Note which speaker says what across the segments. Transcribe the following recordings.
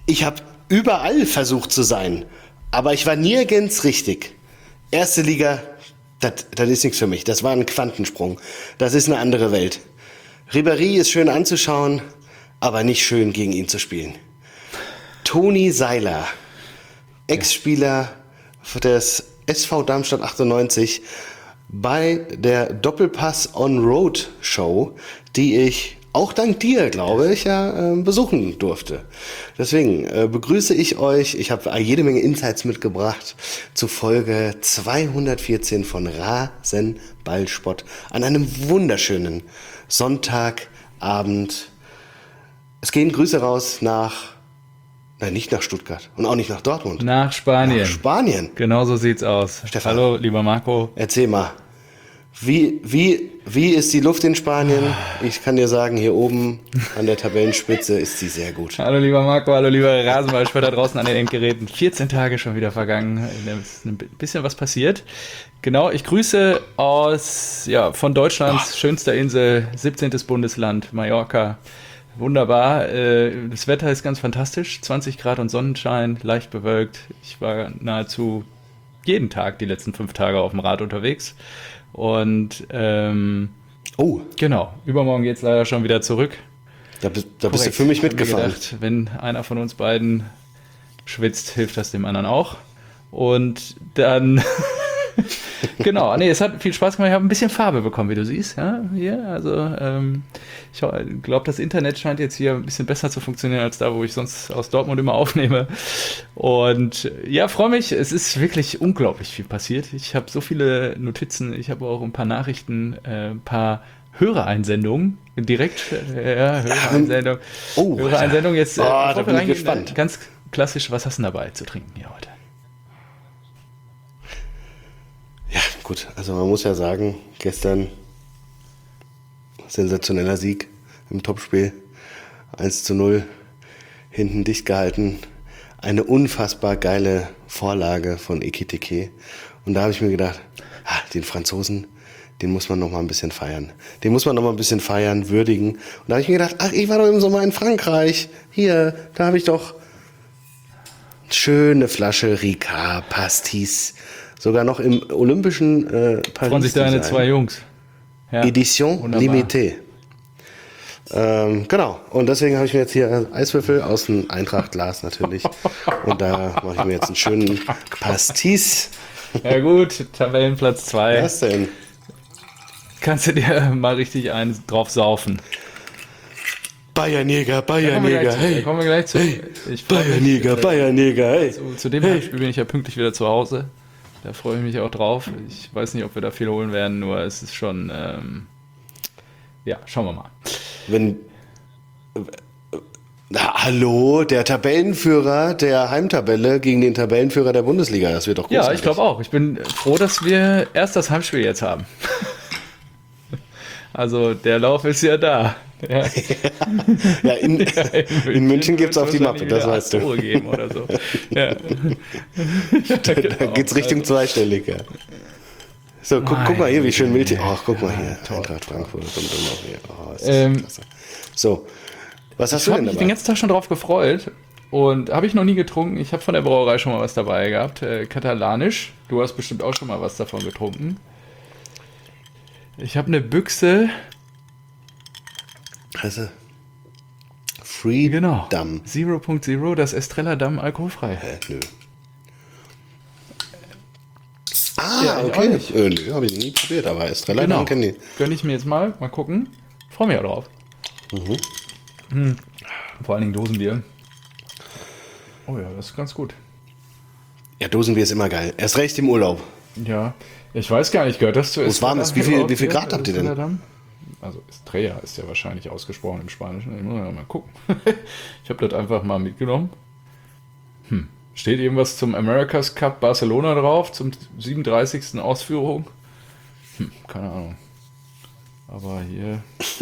Speaker 1: Ich habe überall versucht zu sein, aber ich war nirgends richtig. Erste Liga, das ist nichts für mich. Das war ein Quantensprung. Das ist eine andere Welt. Ribéry ist schön anzuschauen, aber nicht schön gegen ihn zu spielen. Toni Seiler, Ex-Spieler des SV Darmstadt 98, bei der Doppelpass on Road Show, die ich auch dank dir, glaube ich, besuchen durfte. Deswegen begrüße ich euch. Ich habe jede Menge Insights mitgebracht zu Folge 214 von Rasenballsport an einem wunderschönen Sonntagabend. Es gehen Grüße raus nicht nach Stuttgart und auch nicht nach Dortmund.
Speaker 2: Nach Spanien.
Speaker 1: Nach Spanien.
Speaker 2: Genau so sieht's aus.
Speaker 1: Stefan.
Speaker 2: Hallo, lieber Marco.
Speaker 1: Erzähl mal. Wie ist die Luft in Spanien? Ich kann dir sagen, hier oben an der Tabellenspitze ist sie sehr gut.
Speaker 2: Hallo, lieber Marco. Hallo, lieber Rasenballsport da draußen an den Endgeräten. 14 Tage schon wieder vergangen. Ist ein bisschen was passiert. Genau, ich grüße von Deutschlands schönster Insel, 17. Bundesland, Mallorca. Wunderbar. Das Wetter ist ganz fantastisch. 20 Grad und Sonnenschein, leicht bewölkt. Ich war nahezu jeden Tag die letzten 5 Tage auf dem Rad unterwegs. Und genau, übermorgen geht's leider schon wieder zurück.
Speaker 1: Da bist du für mich mitgefahren.
Speaker 2: Gedacht, wenn einer von uns beiden schwitzt, hilft das dem anderen auch. Und dann genau, es hat viel Spaß gemacht. Ich habe ein bisschen Farbe bekommen, wie du siehst. Ja, hier, also ich glaube, das Internet scheint jetzt hier ein bisschen besser zu funktionieren als da, wo ich sonst aus Dortmund immer aufnehme. Und ja, freue mich. Es ist wirklich unglaublich viel passiert. Ich habe so viele Notizen. Ich habe auch ein paar Nachrichten, ein paar Hörereinsendungen. Direkt, Hörereinsendung. Hörereinsendung jetzt.
Speaker 1: Da bin ich gespannt.
Speaker 2: Ganz klassisch, was hast du dabei zu trinken hier heute?
Speaker 1: Ja, gut, also man muss ja sagen, gestern sensationeller Sieg im Topspiel, 1:0, hinten dicht gehalten, eine unfassbar geile Vorlage von Ekitike. Und da habe ich mir gedacht, den Franzosen, den muss man noch mal ein bisschen feiern. Den muss man noch mal ein bisschen feiern, würdigen. Und da habe ich mir gedacht, ich war doch im Sommer in Frankreich, hier, da habe ich doch schöne Flasche Ricard Pastis. Sogar noch im olympischen Paris.
Speaker 2: Freuen sich deine 2 Jungs. Ja,
Speaker 1: Edition
Speaker 2: wunderbar.
Speaker 1: Limitée. Genau. Und deswegen habe ich mir jetzt hier Eiswürfel aus dem Eintracht-Glas natürlich. Und da mache ich mir jetzt einen schönen Pastis.
Speaker 2: Ja gut, Tabellenplatz 2.
Speaker 1: Was denn?
Speaker 2: Kannst du dir mal richtig eins drauf saufen.
Speaker 1: Bayernjäger, hey.
Speaker 2: Da kommen wir gleich zu.
Speaker 1: Hey, Bayernjäger, hey.
Speaker 2: Zu dem Spiel bin ich ja pünktlich wieder zu Hause. Da freue ich mich auch drauf. Ich weiß nicht, ob wir da viel holen werden, nur es ist schon, schauen wir mal.
Speaker 1: Hallo, der Tabellenführer der Heimtabelle gegen den Tabellenführer der Bundesliga, das wird doch großartig.
Speaker 2: Ja, ich glaube auch. Ich bin froh, dass wir erst das Heimspiel jetzt haben. Also der Lauf ist ja da. Ja,
Speaker 1: in München gibt es auf die Mappe, das weißt du.
Speaker 2: Geben oder so. Ja.
Speaker 1: Da geht es Richtung zweistellig, ja. So, guck mal hier, wie schön wild. Guck mal hier, Eintracht Frankfurt. Ist klasse. So, was hast du denn dabei? Ich habe mich
Speaker 2: den ganzen Tag schon drauf gefreut und habe ich noch nie getrunken. Ich habe von der Brauerei schon mal was dabei gehabt. Katalanisch. Du hast bestimmt auch schon mal was davon getrunken. Ich habe eine Büchse.
Speaker 1: Also Free
Speaker 2: genau.
Speaker 1: Damm.
Speaker 2: 0.0, das Estrella Damm alkoholfrei.
Speaker 1: Nö. Okay. Nö, habe ich nie probiert, aber Estrella Damm kenne ich.
Speaker 2: Gönne ich mir jetzt mal gucken. Freue mich auch drauf. Vor allen Dingen Dosenbier. Oh ja, das ist ganz gut.
Speaker 1: Ja, Dosenbier ist immer geil. Erst recht im Urlaub.
Speaker 2: Ja, ich weiß gar nicht, gehört das zu
Speaker 1: Estrella? Warm ist. Wie viel Grad habt ihr denn?
Speaker 2: Also Estrella ist ja wahrscheinlich ausgesprochen im Spanischen. Ich muss ja mal gucken. Ich habe das einfach mal mitgenommen. Steht irgendwas zum America's Cup Barcelona drauf, zum 37. Ausführung? Keine Ahnung. Aber hier...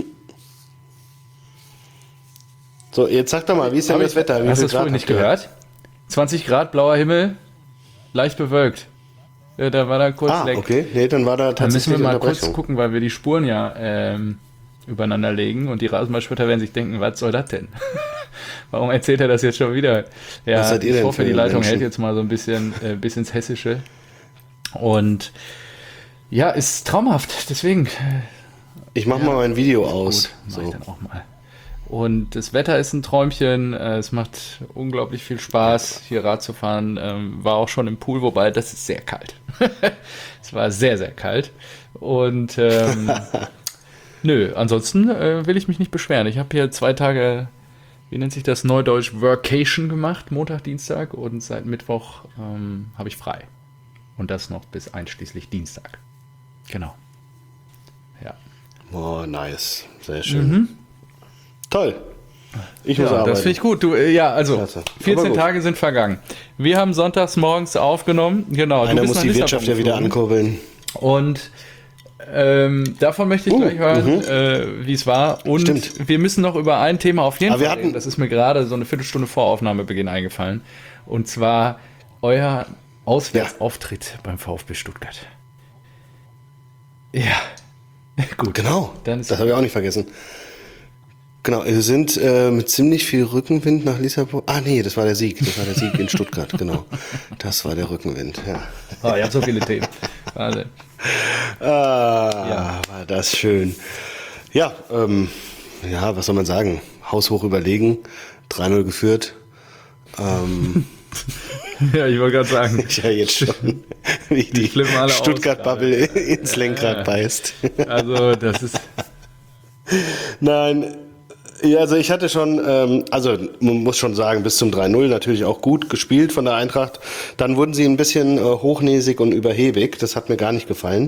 Speaker 1: So, jetzt sag doch mal, wie ist denn das Wetter?
Speaker 2: Hast du das vorhin nicht gehört? 20 Grad, blauer Himmel, leicht bewölkt. Ja, da war da kurz weg.
Speaker 1: Okay. Nee, dann war da tatsächlich.
Speaker 2: Dann müssen wir mal kurz gucken, weil wir die Spuren ja übereinander legen und die Rasenballspötter werden sich denken, was soll das denn? warum erzählt er das jetzt schon wieder? Ja,
Speaker 1: Was seid ihr
Speaker 2: ich
Speaker 1: denn
Speaker 2: hoffe,
Speaker 1: für
Speaker 2: die Leitung
Speaker 1: Menschen?
Speaker 2: hält jetzt mal so ein bisschen bis ins Hessische. Und ja, ist traumhaft, deswegen.
Speaker 1: Ich mach mal mein Video aus.
Speaker 2: Gut, mach ich
Speaker 1: So.
Speaker 2: dann auch mal. Und das Wetter ist ein Träumchen, es macht unglaublich viel Spaß, hier Rad zu fahren. War auch schon im Pool, wobei das ist sehr kalt. Es war sehr, sehr kalt. Und nö, ansonsten will ich mich nicht beschweren. Ich habe hier 2 Tage, wie nennt sich das, Neudeutsch, Workation gemacht, Montag, Dienstag, und seit Mittwoch habe ich frei. Und das noch bis einschließlich Dienstag. Genau. Ja.
Speaker 1: Oh, nice. Sehr schön. Toll. Ich muss
Speaker 2: Ja,
Speaker 1: arbeiten.
Speaker 2: das finde ich gut. Du, ja, also
Speaker 1: Klasse. Aber
Speaker 2: 14
Speaker 1: gut.
Speaker 2: Tage sind vergangen. Wir haben sonntags morgens aufgenommen. Genau.
Speaker 1: Einer muss die Wirtschaft ja wieder ankurbeln.
Speaker 2: Und davon möchte ich gleich hören, wie es war. Und
Speaker 1: Stimmt.
Speaker 2: wir müssen noch über ein Thema auf jeden
Speaker 1: Aber wir
Speaker 2: Fall reden.
Speaker 1: hatten-
Speaker 2: Das ist mir gerade so eine Viertelstunde vor Aufnahmebeginn eingefallen. Und zwar euer Auswärtsauftritt beim VfB Stuttgart. Ja, gut.
Speaker 1: Genau,
Speaker 2: Dann ist
Speaker 1: das habe ich auch nicht vergessen. Genau, wir sind mit ziemlich viel Rückenwind nach Lissabon. Ah nee, das war der Sieg. Das war der Sieg in Stuttgart, genau. Das war der Rückenwind, ja.
Speaker 2: Oh, ihr habt so viele Themen. Wahnsinn.
Speaker 1: War das schön. Ja, ja, was soll man sagen? Haushoch überlegen, 3-0 geführt.
Speaker 2: Ja, ich wollte gerade sagen.
Speaker 1: Ich ja jetzt schon, wie die
Speaker 2: flippen alle aus
Speaker 1: Stuttgart-Bubble ins Lenkrad beißt.
Speaker 2: Also, das ist.
Speaker 1: Nein, ja, also ich hatte schon, also man muss schon sagen, bis zum 3-0 natürlich auch gut gespielt von der Eintracht. Dann wurden sie ein bisschen hochnäsig und überhebig. Das hat mir gar nicht gefallen.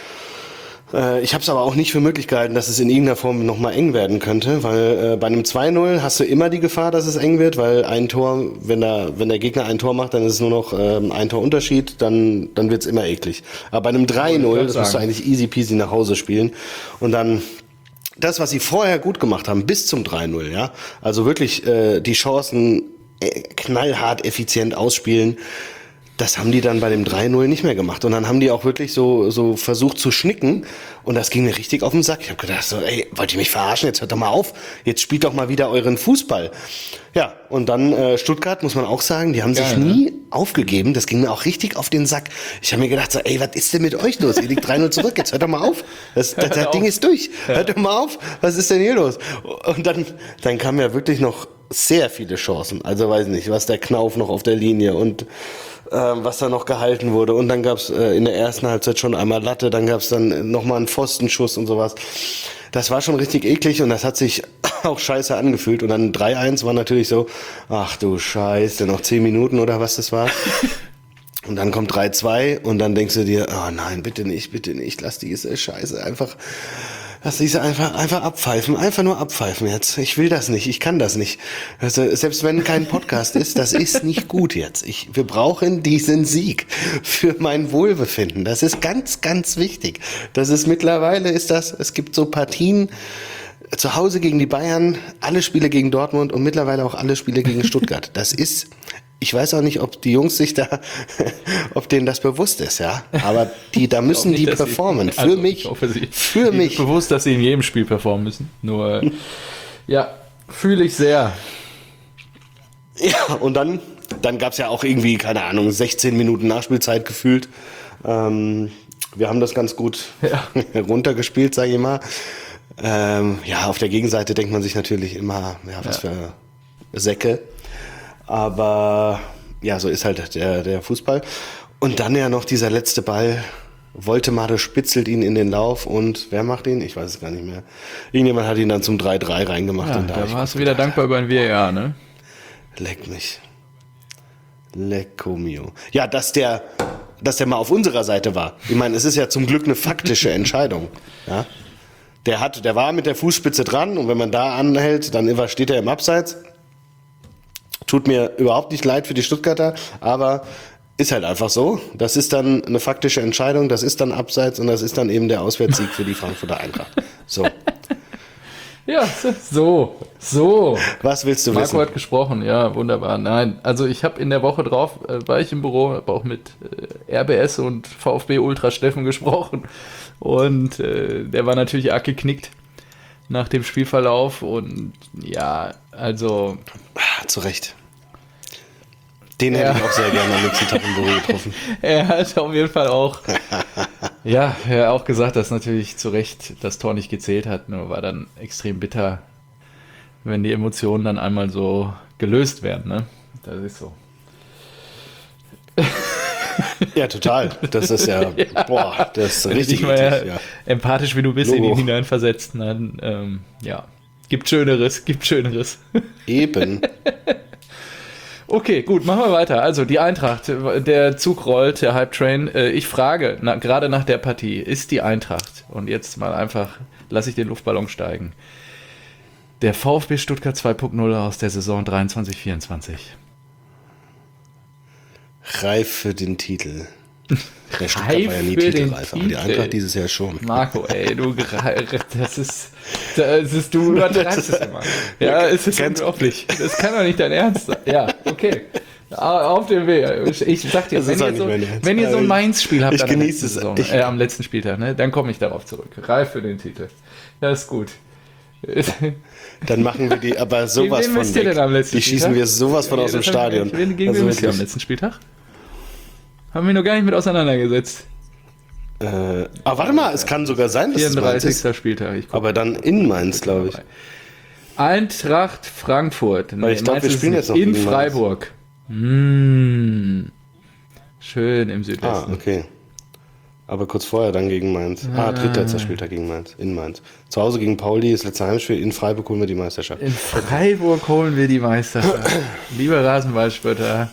Speaker 1: Ich habe es aber auch nicht für möglich gehalten, dass es in irgendeiner Form nochmal eng werden könnte, weil bei einem 2-0 hast du immer die Gefahr, dass es eng wird, weil ein Tor, wenn der Gegner ein Tor macht, dann ist es nur noch ein Torunterschied, dann wird es immer eklig. Aber bei einem 3-0, das musst du eigentlich easy peasy nach Hause spielen. Und dann das, was sie vorher gut gemacht haben, bis zum 3-0, ja, also wirklich die Chancen knallhart effizient ausspielen, das haben die dann bei dem 3-0 nicht mehr gemacht. Und dann haben die auch wirklich so versucht zu schnicken. Und das ging mir richtig auf den Sack. Ich habe gedacht, so, ey, wollt ihr mich verarschen? Jetzt hört doch mal auf. Jetzt spielt doch mal wieder euren Fußball. Ja, und dann Stuttgart, muss man auch sagen, die haben sich nie aufgegeben. Das ging mir auch richtig auf den Sack. Ich habe mir gedacht, so, ey, was ist denn mit euch los? Ihr liegt 3-0 zurück. Jetzt hört doch mal auf. Das Ding ist durch. Hört doch mal auf. Was ist denn hier los? Und dann kamen ja wirklich noch sehr viele Chancen. Also weiß nicht, was der Knauf noch auf der Linie und was da noch gehalten wurde. Und dann gab's in der ersten Halbzeit schon einmal Latte, dann gab's dann nochmal einen Pfostenschuss und sowas. Das war schon richtig eklig und das hat sich auch scheiße angefühlt. Und dann 3-1 war natürlich so, ach du Scheiße, noch 10 Minuten oder was das war. Und dann kommt 3-2 und dann denkst du dir, oh nein, bitte nicht, lass diese Scheiße einfach abpfeifen, einfach nur abpfeifen jetzt. Ich will das nicht, ich kann das nicht. Also, selbst wenn kein Podcast ist, das ist nicht gut jetzt. Wir brauchen diesen Sieg für mein Wohlbefinden. Das ist ganz, ganz wichtig. Es gibt so Partien, zu Hause gegen die Bayern, alle Spiele gegen Dortmund und mittlerweile auch alle Spiele gegen Stuttgart. Ich weiß auch nicht, ob die Jungs sich da, ob denen das bewusst ist, ja. Aber da müssen die performen. Für mich. Für mich.
Speaker 2: Ist bewusst, dass sie in jedem Spiel performen müssen. Nur, ja, fühle ich sehr.
Speaker 1: Ja, und dann gab's ja auch irgendwie, keine Ahnung, 16 Minuten Nachspielzeit gefühlt. Wir haben das ganz gut runtergespielt, sage ich mal. Ja, auf der Gegenseite denkt man sich natürlich immer, ja, was für Säcke. Aber ja, so ist halt der Fußball. Und dann ja noch dieser letzte Ball. Woltemade spitzelt ihn in den Lauf und wer macht ihn? Ich weiß es gar nicht mehr. Irgendjemand hat ihn dann zum 3-3 reingemacht.
Speaker 2: Ja,
Speaker 1: und
Speaker 2: da warst du wieder dankbar über ein VAR, ne?
Speaker 1: Leck mich. Lecco mio. Ja, dass der mal auf unserer Seite war. Ich meine, es ist ja zum Glück eine faktische Entscheidung. Ja? Der war mit der Fußspitze dran und wenn man da anhält, dann steht er im Abseits. Tut mir überhaupt nicht leid für die Stuttgarter, aber ist halt einfach so. Das ist dann eine faktische Entscheidung, das ist dann Abseits und das ist dann eben der Auswärtssieg für die Frankfurter Eintracht. So.
Speaker 2: Ja, so.
Speaker 1: Was willst du
Speaker 2: Marco
Speaker 1: wissen?
Speaker 2: hat gesprochen, ja, wunderbar. Nein, also ich habe in der Woche drauf, war ich im Büro, habe auch mit RBS und VfB Ultra Steffen gesprochen und der war natürlich arg geknickt. nach dem Spielverlauf und ja, also...
Speaker 1: Zu Recht. Den hätte ich auch sehr gerne am nächsten Tag im Büro getroffen.
Speaker 2: Er hat auf jeden Fall auch, ja, er hat auch gesagt, dass natürlich zu Recht das Tor nicht gezählt hat, nur war dann extrem bitter, wenn die Emotionen dann einmal so gelöst werden, ne? Das ist so.
Speaker 1: Ja, total. Das ist ja, boah, das ist richtig.
Speaker 2: Wenn du dich mal
Speaker 1: ja.
Speaker 2: empathisch, wie du bist, in
Speaker 1: Logo.
Speaker 2: ihn hineinversetzt, dann, ja, gibt Schöneres.
Speaker 1: Eben.
Speaker 2: Okay, gut, machen wir weiter. Also die Eintracht, der Zug rollt, der Hype Train. Ich frage, gerade nach der Partie, ist die Eintracht, und jetzt mal einfach, lasse ich den Luftballon steigen, der VfB Stuttgart 2.0 aus der Saison 23/24?
Speaker 1: Reif für den Titel. Der Stuttgart
Speaker 2: Reif
Speaker 1: war ja nie
Speaker 2: für den
Speaker 1: titelreif, aber die
Speaker 2: Titel.
Speaker 1: Eintracht dieses Jahr schon.
Speaker 2: Marco, ey, du du übertreibst es immer. Ja, es ist unglaublich. Das kann doch nicht dein Ernst sein. Ja, okay. Auf dem Weg. Ich sag dir,
Speaker 1: Das ist auch nicht mein Ernst.
Speaker 2: wenn ihr so ein Mainz-Spiel habt
Speaker 1: Ich
Speaker 2: an der
Speaker 1: genieße
Speaker 2: letzten
Speaker 1: es.
Speaker 2: Saison, am letzten Spieltag, ne, dann komme ich darauf zurück. Reif für den Titel. Das ist gut.
Speaker 1: Dann machen wir die aber sowas
Speaker 2: Wen
Speaker 1: von
Speaker 2: müsst ihr
Speaker 1: weg.
Speaker 2: denn am letzten
Speaker 1: Die schießen
Speaker 2: Spieltag?
Speaker 1: wir sowas von aus dem Stadion.
Speaker 2: Gegen wen
Speaker 1: Also
Speaker 2: müsst ihr am
Speaker 1: wirklich.
Speaker 2: letzten Spieltag? Haben wir noch gar nicht mit auseinandergesetzt.
Speaker 1: Aber warte mal, es kann sogar sein, dass es Mainz
Speaker 2: 34.
Speaker 1: ist.
Speaker 2: Spieltag. Ich guck
Speaker 1: Aber dann in Mainz, glaube ich.
Speaker 2: Eintracht Frankfurt.
Speaker 1: Weil ich glaub,
Speaker 2: Mainz
Speaker 1: wir
Speaker 2: ist
Speaker 1: spielen jetzt noch
Speaker 2: in
Speaker 1: gegen Mainz.
Speaker 2: Freiburg. Schön im Südwesten.
Speaker 1: Okay. Aber kurz vorher dann gegen Mainz. Drittletzter Spieltag gegen Mainz. In Mainz. Zu Hause gegen Pauli, das letzte Heimspiel. In Freiburg holen wir die Meisterschaft.
Speaker 2: In Freiburg holen wir die Meisterschaft. Lieber Rasenballspötter,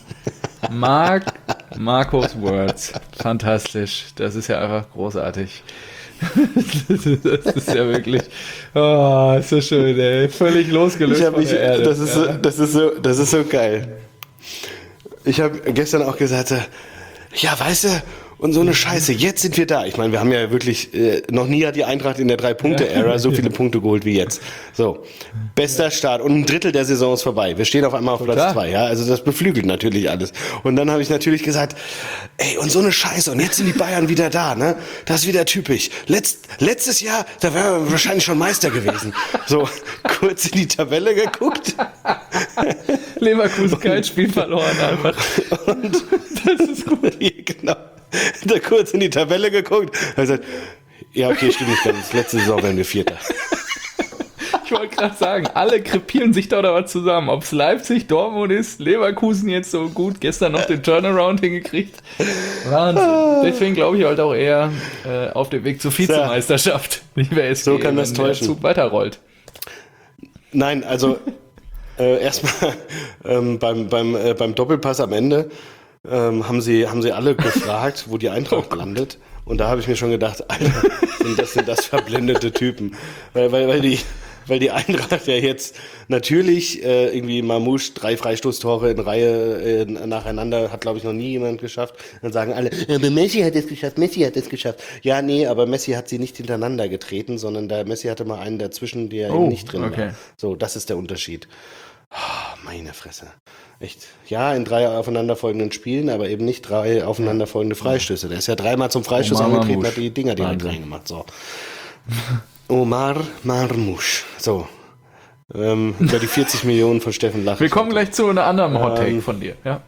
Speaker 2: Marcos Words. Fantastisch. Das ist ja einfach großartig. Das ist ja wirklich. Oh, ist so schön, ey. Völlig losgelöst von der Erde.
Speaker 1: Das ist so geil. Ich habe gestern auch gesagt, ja, weißt du, und so eine Scheiße, jetzt sind wir da. Ich meine, wir haben ja wirklich, noch nie hat die Eintracht in der 3-Punkte-Ära so viele Punkte geholt wie jetzt. So, bester Start und ein Drittel der Saison ist vorbei. Wir stehen auf einmal auf Platz 2, ja, also das beflügelt natürlich alles. Und dann habe ich natürlich gesagt, ey, und so eine Scheiße, und jetzt sind die Bayern wieder da, ne? Das ist wieder typisch. Letztes Jahr, da wären wir wahrscheinlich schon Meister gewesen. So, kurz in die Tabelle geguckt.
Speaker 2: Leverkusen kein Spiel verloren einfach.
Speaker 1: Und das ist gut. Genau. Da kurz in die Tabelle geguckt. Er gesagt, ja, okay, stimmt nicht ganz. Letzte Saison werden wir Vierter.
Speaker 2: Ich wollte gerade sagen, alle krepieren sich da oder was zusammen. Ob es Leipzig, Dortmund ist, Leverkusen jetzt so gut, gestern noch den Turnaround hingekriegt. Wahnsinn. Deswegen glaube ich halt auch eher auf dem Weg zur Vizemeisterschaft. Nicht mehr SG,
Speaker 1: So kann das
Speaker 2: wenn der
Speaker 1: täuschen.
Speaker 2: Zug weiterrollt.
Speaker 1: Nein, also erstmal beim Doppelpass am Ende haben sie alle gefragt, wo die Eintracht landet. Und da habe ich mir schon gedacht, Alter, sind das verblendete Typen. Weil die Eintracht ja jetzt natürlich irgendwie Mamouche 3 Freistoßtore in Reihe nacheinander hat, glaube ich, noch nie jemand geschafft. Dann sagen alle, aber Messi hat es geschafft. Ja, nee, aber Messi hat sie nicht hintereinander getreten, sondern der Messi hatte mal einen dazwischen, der eben nicht drin war. So, das ist der Unterschied. Oh, meine Fresse. Echt. Ja, in 3 aufeinanderfolgenden Spielen, aber eben nicht 3 aufeinanderfolgende Freistöße. Der ist ja 3-mal zum Freistoß angetreten, hat die Dinger direkt reingemacht. So. Omar Marmouche. So. Über die 40 Millionen von Steffen Lach.
Speaker 2: Wir kommen gleich zu einer anderen Hot Take von dir. Ja.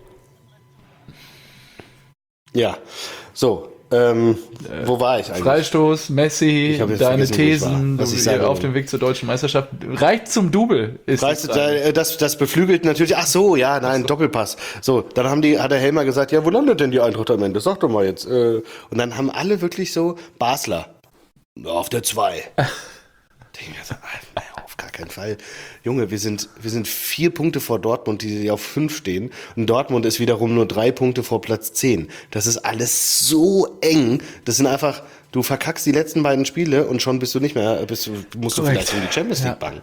Speaker 1: Ja. So. Wo war ich eigentlich?
Speaker 2: Freistoß, Messi,
Speaker 1: Ich hab jetzt
Speaker 2: deine
Speaker 1: vergessen, wo ich war. Was ich
Speaker 2: Thesen,
Speaker 1: sage.
Speaker 2: auf dem Weg zur deutschen Meisterschaft. Reicht zum Double. Ist die Frage.
Speaker 1: Das beflügelt natürlich. Ach so, ja, nein, Doppelpass. So, dann hat der Helmer gesagt, ja, wo landet denn die Eintracht am Ende? Sag doch mal jetzt. Und dann haben alle wirklich so Basler. Auf der 2. Denke ich mir so, auf gar keinen Fall. Junge, wir sind 4 Punkte vor Dortmund, die auf 5 stehen. Und Dortmund ist wiederum nur 3 Punkte vor Platz 10. Das ist alles so eng. Das sind einfach, du verkackst die letzten beiden Spiele und schon bist du nicht mehr, musst du vielleicht um die Champions League bangen.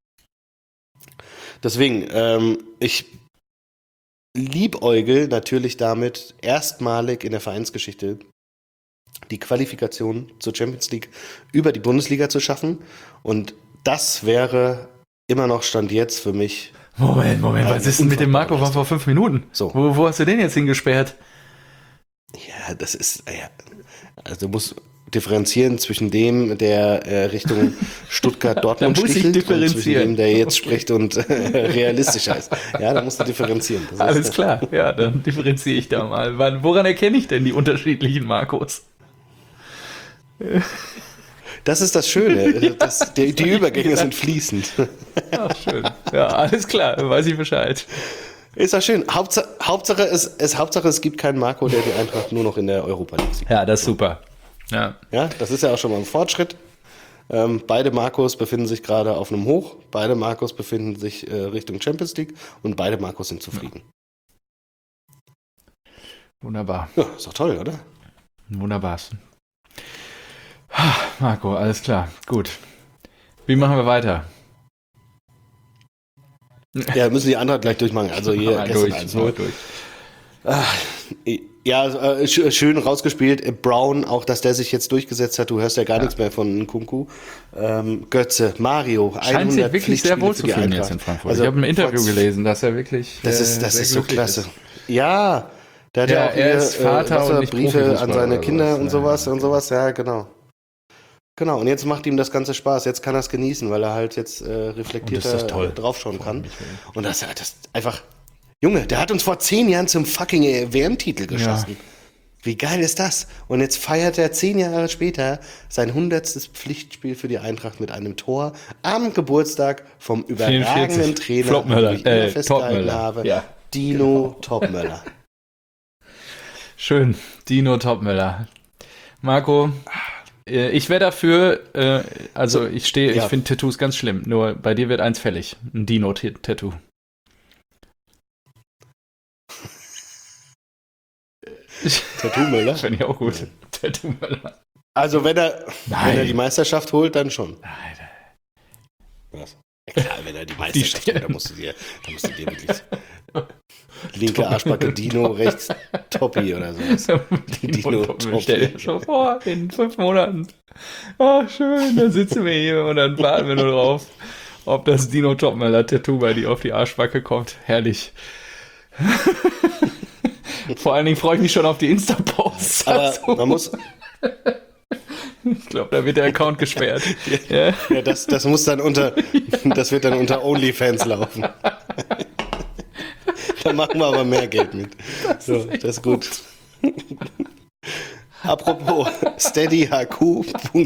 Speaker 1: Deswegen, ich liebäugel natürlich damit, erstmalig in der Vereinsgeschichte die Qualifikation zur Champions League über die Bundesliga zu schaffen. Und das wäre immer noch Stand jetzt für mich.
Speaker 2: Moment, was ist denn mit dem Marco von vor 5 Minuten?
Speaker 1: So.
Speaker 2: Wo hast du den jetzt hingesperrt?
Speaker 1: Ja, das ist, also differenzieren zwischen dem, der Richtung Stuttgart-Dortmund
Speaker 2: Da muss ich
Speaker 1: stichelt, und zwischen
Speaker 2: differenzieren.
Speaker 1: dem, der jetzt spricht und realistischer ist. Ja, da musst du differenzieren. Das
Speaker 2: Alles
Speaker 1: ist,
Speaker 2: klar, ja, dann differenziere ich da mal. Woran erkenne ich denn die unterschiedlichen Marcos?
Speaker 1: das ist das Schöne. Die Übergänge sind fließend.
Speaker 2: Ach, schön. Ja, alles klar, dann weiß ich Bescheid.
Speaker 1: Ist das schön. Hauptsache es gibt keinen Marco, der die Eintracht nur noch in der Europa League sieht.
Speaker 2: Ja, das ist super. Ja.
Speaker 1: Ja, das ist ja auch schon mal ein Fortschritt. Beide Marcos befinden sich gerade auf einem Hoch. Beide Marcos befinden sich Richtung Champions League und beide Marcos sind zufrieden.
Speaker 2: Wunderbar.
Speaker 1: Ja, ist doch toll, oder?
Speaker 2: Wunderbar. Marco, alles klar. Gut. Wie machen wir weiter?
Speaker 1: Ja, müssen die anderen gleich durchmachen. Also hier
Speaker 2: Mal
Speaker 1: gestern
Speaker 2: durch,
Speaker 1: 1-0.
Speaker 2: durch.
Speaker 1: Ja, schön rausgespielt. Brown, auch dass der sich jetzt durchgesetzt hat. Du hörst ja gar nichts mehr von Nkunku. Götze, Mario,
Speaker 2: Scheint sich
Speaker 1: 100
Speaker 2: wirklich sehr
Speaker 1: Pflichtspiele
Speaker 2: wohl
Speaker 1: für
Speaker 2: zu
Speaker 1: die
Speaker 2: fühlen
Speaker 1: Eintracht.
Speaker 2: jetzt in Frankfurt.
Speaker 1: Also,
Speaker 2: ich habe ein Interview
Speaker 1: trotz-
Speaker 2: gelesen, dass er wirklich
Speaker 1: Das ist
Speaker 2: sehr
Speaker 1: so
Speaker 2: glücklich
Speaker 1: klasse.
Speaker 2: ist.
Speaker 1: Ja, der hat
Speaker 2: Ja,
Speaker 1: ja auch
Speaker 2: er ist Vater und nicht
Speaker 1: Briefe an
Speaker 2: Profifußballer
Speaker 1: seine
Speaker 2: oder
Speaker 1: Kinder
Speaker 2: sowas.
Speaker 1: und
Speaker 2: Ja,
Speaker 1: sowas
Speaker 2: ja.
Speaker 1: und sowas. Ja, genau. Genau, und jetzt macht ihm das Ganze Spaß. Jetzt kann er es genießen, weil er halt jetzt
Speaker 2: Und das ist
Speaker 1: reflektierter
Speaker 2: doch toll.
Speaker 1: draufschauen kann.
Speaker 2: mich, ey.
Speaker 1: Und das einfach... Junge, der hat uns vor 10 Jahren zum fucking WM-Titel geschossen. Wie geil ist das? Und jetzt feiert er 10 Jahre später sein 100. Pflichtspiel für die Eintracht mit einem Tor am Geburtstag vom überragenden
Speaker 2: 44.
Speaker 1: Trainer,
Speaker 2: Floppmöller,
Speaker 1: den ich immer festgehalten
Speaker 2: Topmöller.
Speaker 1: habe,
Speaker 2: Ja.
Speaker 1: Dino Topmöller.
Speaker 2: Schön, Dino Topmöller. Marco, ich wäre dafür, ich
Speaker 1: Ja.
Speaker 2: finde Tattoos ganz schlimm, nur bei dir wird eins fällig, ein Dino-Tattoo.
Speaker 1: Tattoo-Möller?
Speaker 2: Finde ich auch gut. Tattoo-Möller.
Speaker 1: Also wenn er die Meisterschaft holt, dann schon.
Speaker 2: Nein.
Speaker 1: Was? Ja, klar, wenn er die Meisterschaft holt, dann musst du dir wirklich linke Arschbacke Dino, rechts Toppi oder sowas.
Speaker 2: Dino Topmöller. Stell dir schon vor, in 5 Monaten. Oh, schön, dann sitzen wir hier und dann warten wir nur drauf, ob das Dino Topmöller-Tattoo bei dir auf die Arschbacke kommt. Herrlich. Vor allen Dingen freue ich mich schon auf die Insta-Posts.
Speaker 1: Aber man muss,
Speaker 2: Ich glaube, da wird der Account gesperrt. Ja.
Speaker 1: ja, das muss dann das wird dann unter OnlyFans laufen. Da machen wir aber mehr Geld mit. Das ist gut. Apropos steadyhq.com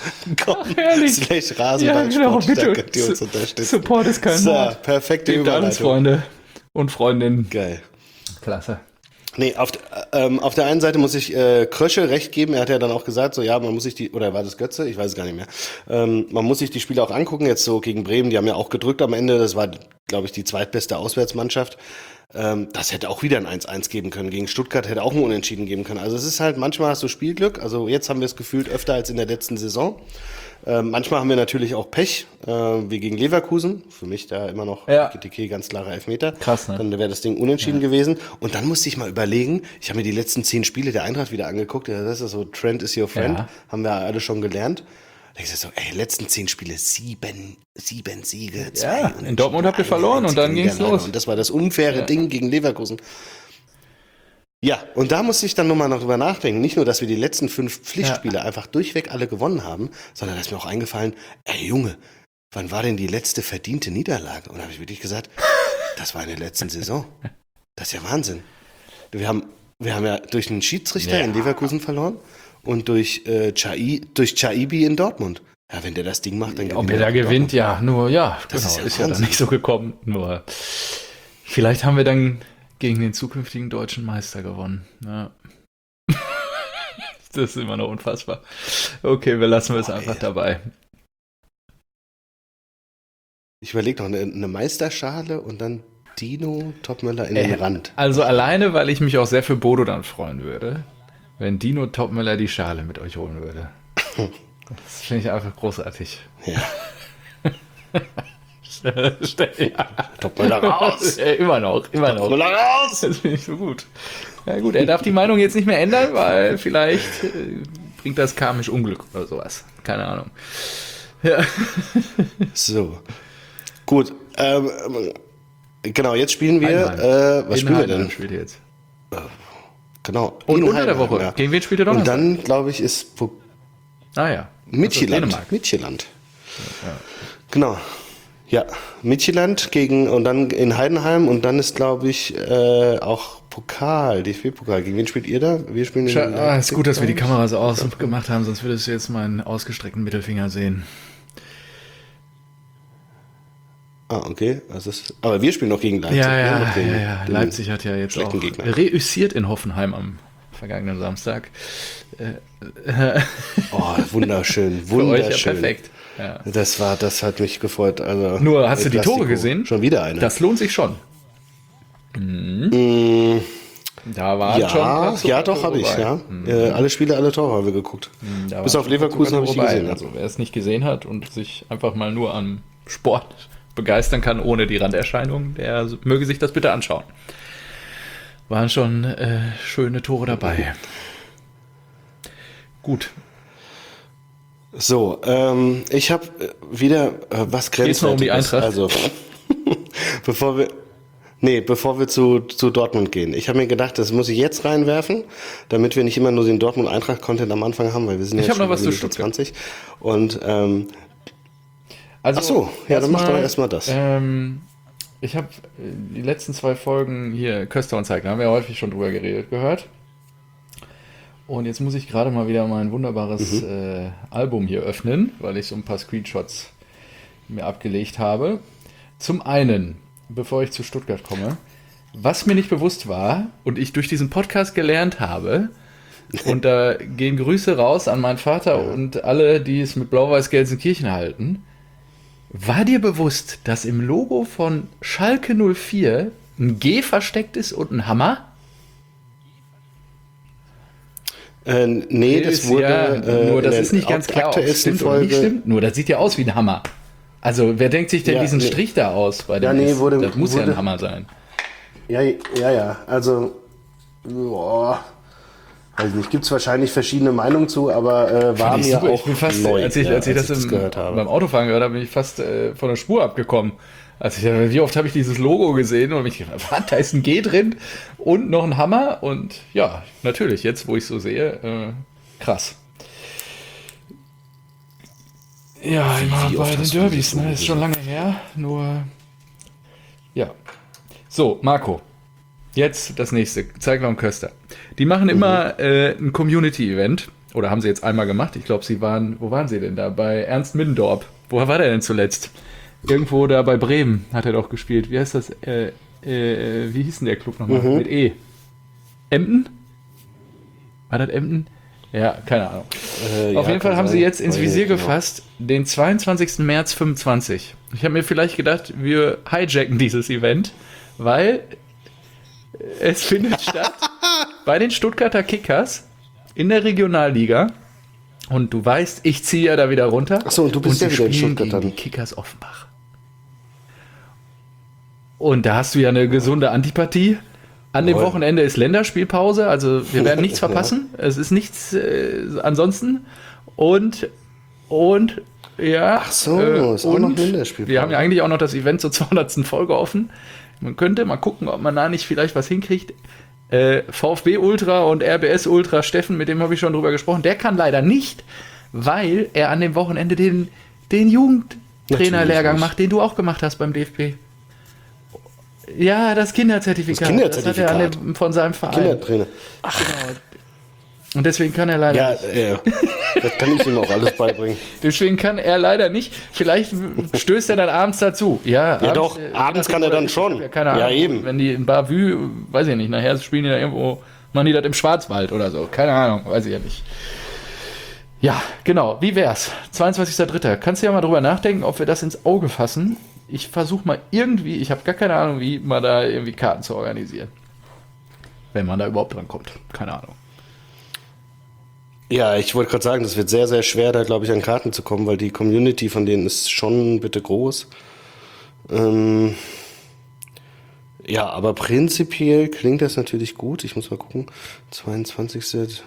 Speaker 1: /Rasenballsport, da könnt ihr uns unterstützen.
Speaker 2: Support ist kein
Speaker 1: So,
Speaker 2: Wort.
Speaker 1: perfekte
Speaker 2: Gebt alles,
Speaker 1: Überleitung.
Speaker 2: Freunde und Freundinnen.
Speaker 1: Geil.
Speaker 2: Klasse.
Speaker 1: Nee, auf der einen Seite muss ich Krösche recht geben. Er hat ja dann auch gesagt, so ja, man muss sich oder war das Götze? Ich weiß es gar nicht mehr. Man muss sich die Spiele auch angucken, jetzt so gegen Bremen, die haben ja auch gedrückt am Ende. Das war, glaube ich, die zweitbeste Auswärtsmannschaft. Das hätte auch wieder ein 1-1 geben können. Gegen Stuttgart hätte auch ein Unentschieden geben können. Also es ist halt, manchmal hast du Spielglück. Also jetzt haben wir es gefühlt öfter als in der letzten Saison. Manchmal haben wir natürlich auch Pech, wie gegen Leverkusen. Für mich da immer noch GTK ganz klare Elfmeter.
Speaker 2: Krass, ne?
Speaker 1: Dann wäre das Ding unentschieden gewesen. Und dann musste ich mal überlegen, ich habe mir die letzten 10 Spiele der Eintracht wieder angeguckt. Das ist so, Trend is your friend.
Speaker 2: Ja.
Speaker 1: Haben wir alle schon gelernt. Da ich so, letzten 10 Spiele, 7 Siege, 2
Speaker 2: Ja, in Dortmund habt ihr verloren und dann ging's los.
Speaker 1: Und das war das unfaire Ding gegen Leverkusen. Ja, und da musste ich dann nochmal noch drüber nachdenken. Nicht nur, dass wir die letzten 5 Pflichtspiele einfach durchweg alle gewonnen haben, sondern da ist mir auch eingefallen, Junge, wann war denn die letzte verdiente Niederlage? Und da habe ich wirklich gesagt, das war in der letzten Saison. Das ist ja Wahnsinn. Wir haben ja durch einen Schiedsrichter in Leverkusen verloren und durch Chaibi in Dortmund. Ja, wenn der das Ding macht, dann
Speaker 2: Ob er da gewinnt, ja, nur, ja,
Speaker 1: Das
Speaker 2: genau,
Speaker 1: ist ja
Speaker 2: ist ja dann
Speaker 1: Wahnsinn.
Speaker 2: nicht so gekommen. Nur, vielleicht haben wir dann gegen den zukünftigen deutschen Meister gewonnen. Ja. Das ist immer noch unfassbar. Okay, wir lassen es einfach dabei.
Speaker 1: Ich überlege noch eine Meisterschale und dann Dino Topmöller in den Rand.
Speaker 2: Also alleine, weil ich mich auch sehr für Bodo dann freuen würde, wenn Dino Topmöller die Schale mit euch holen würde. Das finde ich einfach großartig.
Speaker 1: Ja.
Speaker 2: Ja.
Speaker 1: Topmöller raus!
Speaker 2: Immer noch.
Speaker 1: Topmöller raus!
Speaker 2: Das finde ich so gut. Ja gut, er darf die Meinung jetzt nicht mehr ändern, weil vielleicht bringt das karmisch Unglück oder sowas. Keine Ahnung. Ja.
Speaker 1: So. Gut. Genau, jetzt spielen wir. Was spielen wir denn?
Speaker 2: Spielt ihr jetzt.
Speaker 1: Genau.
Speaker 2: Und
Speaker 1: in
Speaker 2: unter der
Speaker 1: Heidenheim,
Speaker 2: Woche.
Speaker 1: ja.
Speaker 2: Gegen wen spielt ihr
Speaker 1: Und
Speaker 2: Donnerstag?
Speaker 1: dann, glaube ich, ist
Speaker 2: Ah ja.
Speaker 1: Midtjylland. Genau. Ja, Midtjylland und dann in Heidenheim und dann ist, glaube ich, auch Pokal, DFB-Pokal. Gegen wen spielt ihr da? Wir spielen
Speaker 2: ist gut, dass wir die Kameras ausgemacht haben, sonst würdest du jetzt meinen ausgestreckten Mittelfinger sehen.
Speaker 1: Ah, okay. Aber wir spielen noch gegen Leipzig.
Speaker 2: Ja. Leipzig hat ja jetzt auch reüssiert in Hoffenheim am vergangenen Samstag.
Speaker 1: Oh, wunderschön.
Speaker 2: Für euch ja perfekt.
Speaker 1: Ja. Das hat mich gefreut. Also,
Speaker 2: nur, hast du die Tore gesehen?
Speaker 1: Schon wieder eine.
Speaker 2: Das lohnt sich schon. Da waren schon.
Speaker 1: Ja, doch, habe ich. Ja. Alle Spiele, alle Tore haben wir geguckt. Bis auf Leverkusen habe ich die gesehen.
Speaker 2: Also, wer es nicht gesehen hat und sich einfach mal nur am Sport begeistern kann, ohne die Randerscheinungen, der möge sich das bitte anschauen. Waren schon schöne Tore dabei. Gut.
Speaker 1: So, ich habe wieder was Grenzwertiges.
Speaker 2: Geht's noch um die Eintracht?
Speaker 1: Also, bevor wir zu Dortmund gehen. Ich habe mir gedacht, das muss ich jetzt reinwerfen, damit wir nicht immer nur den Dortmund-Eintracht-Content am Anfang haben, weil wir sind ja schon
Speaker 2: noch was zu
Speaker 1: Minute 20. Und,
Speaker 2: also,
Speaker 1: ach so, ja, dann mach doch erstmal das.
Speaker 2: Ich habe die letzten 2 Folgen hier, Köster und Zeigler, haben wir ja häufig schon drüber gehört. Und jetzt muss ich gerade mal wieder mein wunderbares Album hier öffnen, weil ich so ein paar Screenshots mir abgelegt habe. Zum einen, bevor ich zu Stuttgart komme, was mir nicht bewusst war und ich durch diesen Podcast gelernt habe, und da gehen Grüße raus an meinen Vater und alle, die es mit Blau-Weiß Gelsenkirchen halten. War dir bewusst, dass im Logo von Schalke 04 ein G versteckt ist und ein Hammer?
Speaker 1: Nee, das wurde
Speaker 2: nur das ist nicht ganz klar, ob es stimmt oder nicht stimmt. Nur das sieht ja aus wie ein Hammer. Also wer denkt sich denn diesen Strich da aus? Bei dem das muss ja ein Hammer sein.
Speaker 1: Ja, also weiß nicht, gibt es wahrscheinlich verschiedene Meinungen zu, aber war mir auch neu.
Speaker 2: Als ich das beim Autofahren gehört habe, bin ich fast von der Spur abgekommen. Wie oft habe ich dieses Logo gesehen und mich gedacht, was, da ist ein G drin und noch ein Hammer und ja, natürlich, jetzt wo ich es so sehe, krass. Ja, immer bei den Derbys, ne, ist schon lange her, nur ja. So, Marco, jetzt das nächste, Zeigler und Köster. Die machen immer ein Community-Event, oder haben sie jetzt einmal gemacht, ich glaube, wo waren sie denn da? Bei Ernst Middendorp. Woher war der denn zuletzt? Irgendwo da bei Bremen hat er doch gespielt. Wie heißt das? Wie hieß denn der Club nochmal? Mit E. Emden? War das Emden? Ja, keine Ahnung. Auf jeden Fall haben sie jetzt ins Visier gefasst, den 22. März 25. Ich habe mir vielleicht gedacht, wir hijacken dieses Event, weil es findet statt bei den Stuttgarter Kickers in der Regionalliga. Und du weißt, ich ziehe ja da wieder runter.
Speaker 1: Achso, und du bist ja wieder in Stuttgart dann.
Speaker 2: Die Kickers Offenbach. Und da hast du ja eine gesunde Antipathie. An dem Wochenende ist Länderspielpause, also wir werden nichts verpassen. Es ist nichts ansonsten. Und ja.
Speaker 1: Ach so, ist auch noch Länderspielpause.
Speaker 2: Wir haben ja eigentlich auch noch das Event zur 200. Folge offen. Man könnte mal gucken, ob man da nicht vielleicht was hinkriegt. VfB Ultra und RBS Ultra Steffen, mit dem habe ich schon drüber gesprochen, der kann leider nicht, weil er an dem Wochenende den Jugendtrainerlehrgang macht, den du auch gemacht hast beim DFB. Ja, das Kinderzertifikat. Das hat er von seinem Verein.
Speaker 1: Kindertrainer.
Speaker 2: Ach. Genau. Und deswegen kann er leider
Speaker 1: nicht. Das kann ich ihm auch alles beibringen.
Speaker 2: Deswegen kann er leider nicht. Vielleicht stößt er dann abends dazu. Ja,
Speaker 1: abends kann er dann schon.
Speaker 2: Ja, keine Ahnung. Ja, eben. Wenn die in Bavü, weiß ich nicht, nachher spielen die da irgendwo, machen die das im Schwarzwald oder so. Keine Ahnung, weiß ich ja nicht. Ja, genau. Wie wär's? 22.03. Kannst du ja mal drüber nachdenken, ob wir das ins Auge fassen. Ich versuche mal irgendwie, ich habe gar keine Ahnung, wie mal da irgendwie Karten zu organisieren. Wenn man da überhaupt dran kommt. Keine Ahnung.
Speaker 1: Ja, ich wollte gerade sagen, das wird sehr, sehr schwer, da glaube ich an Karten zu kommen, weil die Community von denen ist schon bitte groß. Ja, aber prinzipiell klingt das natürlich gut. Ich muss mal gucken. 22.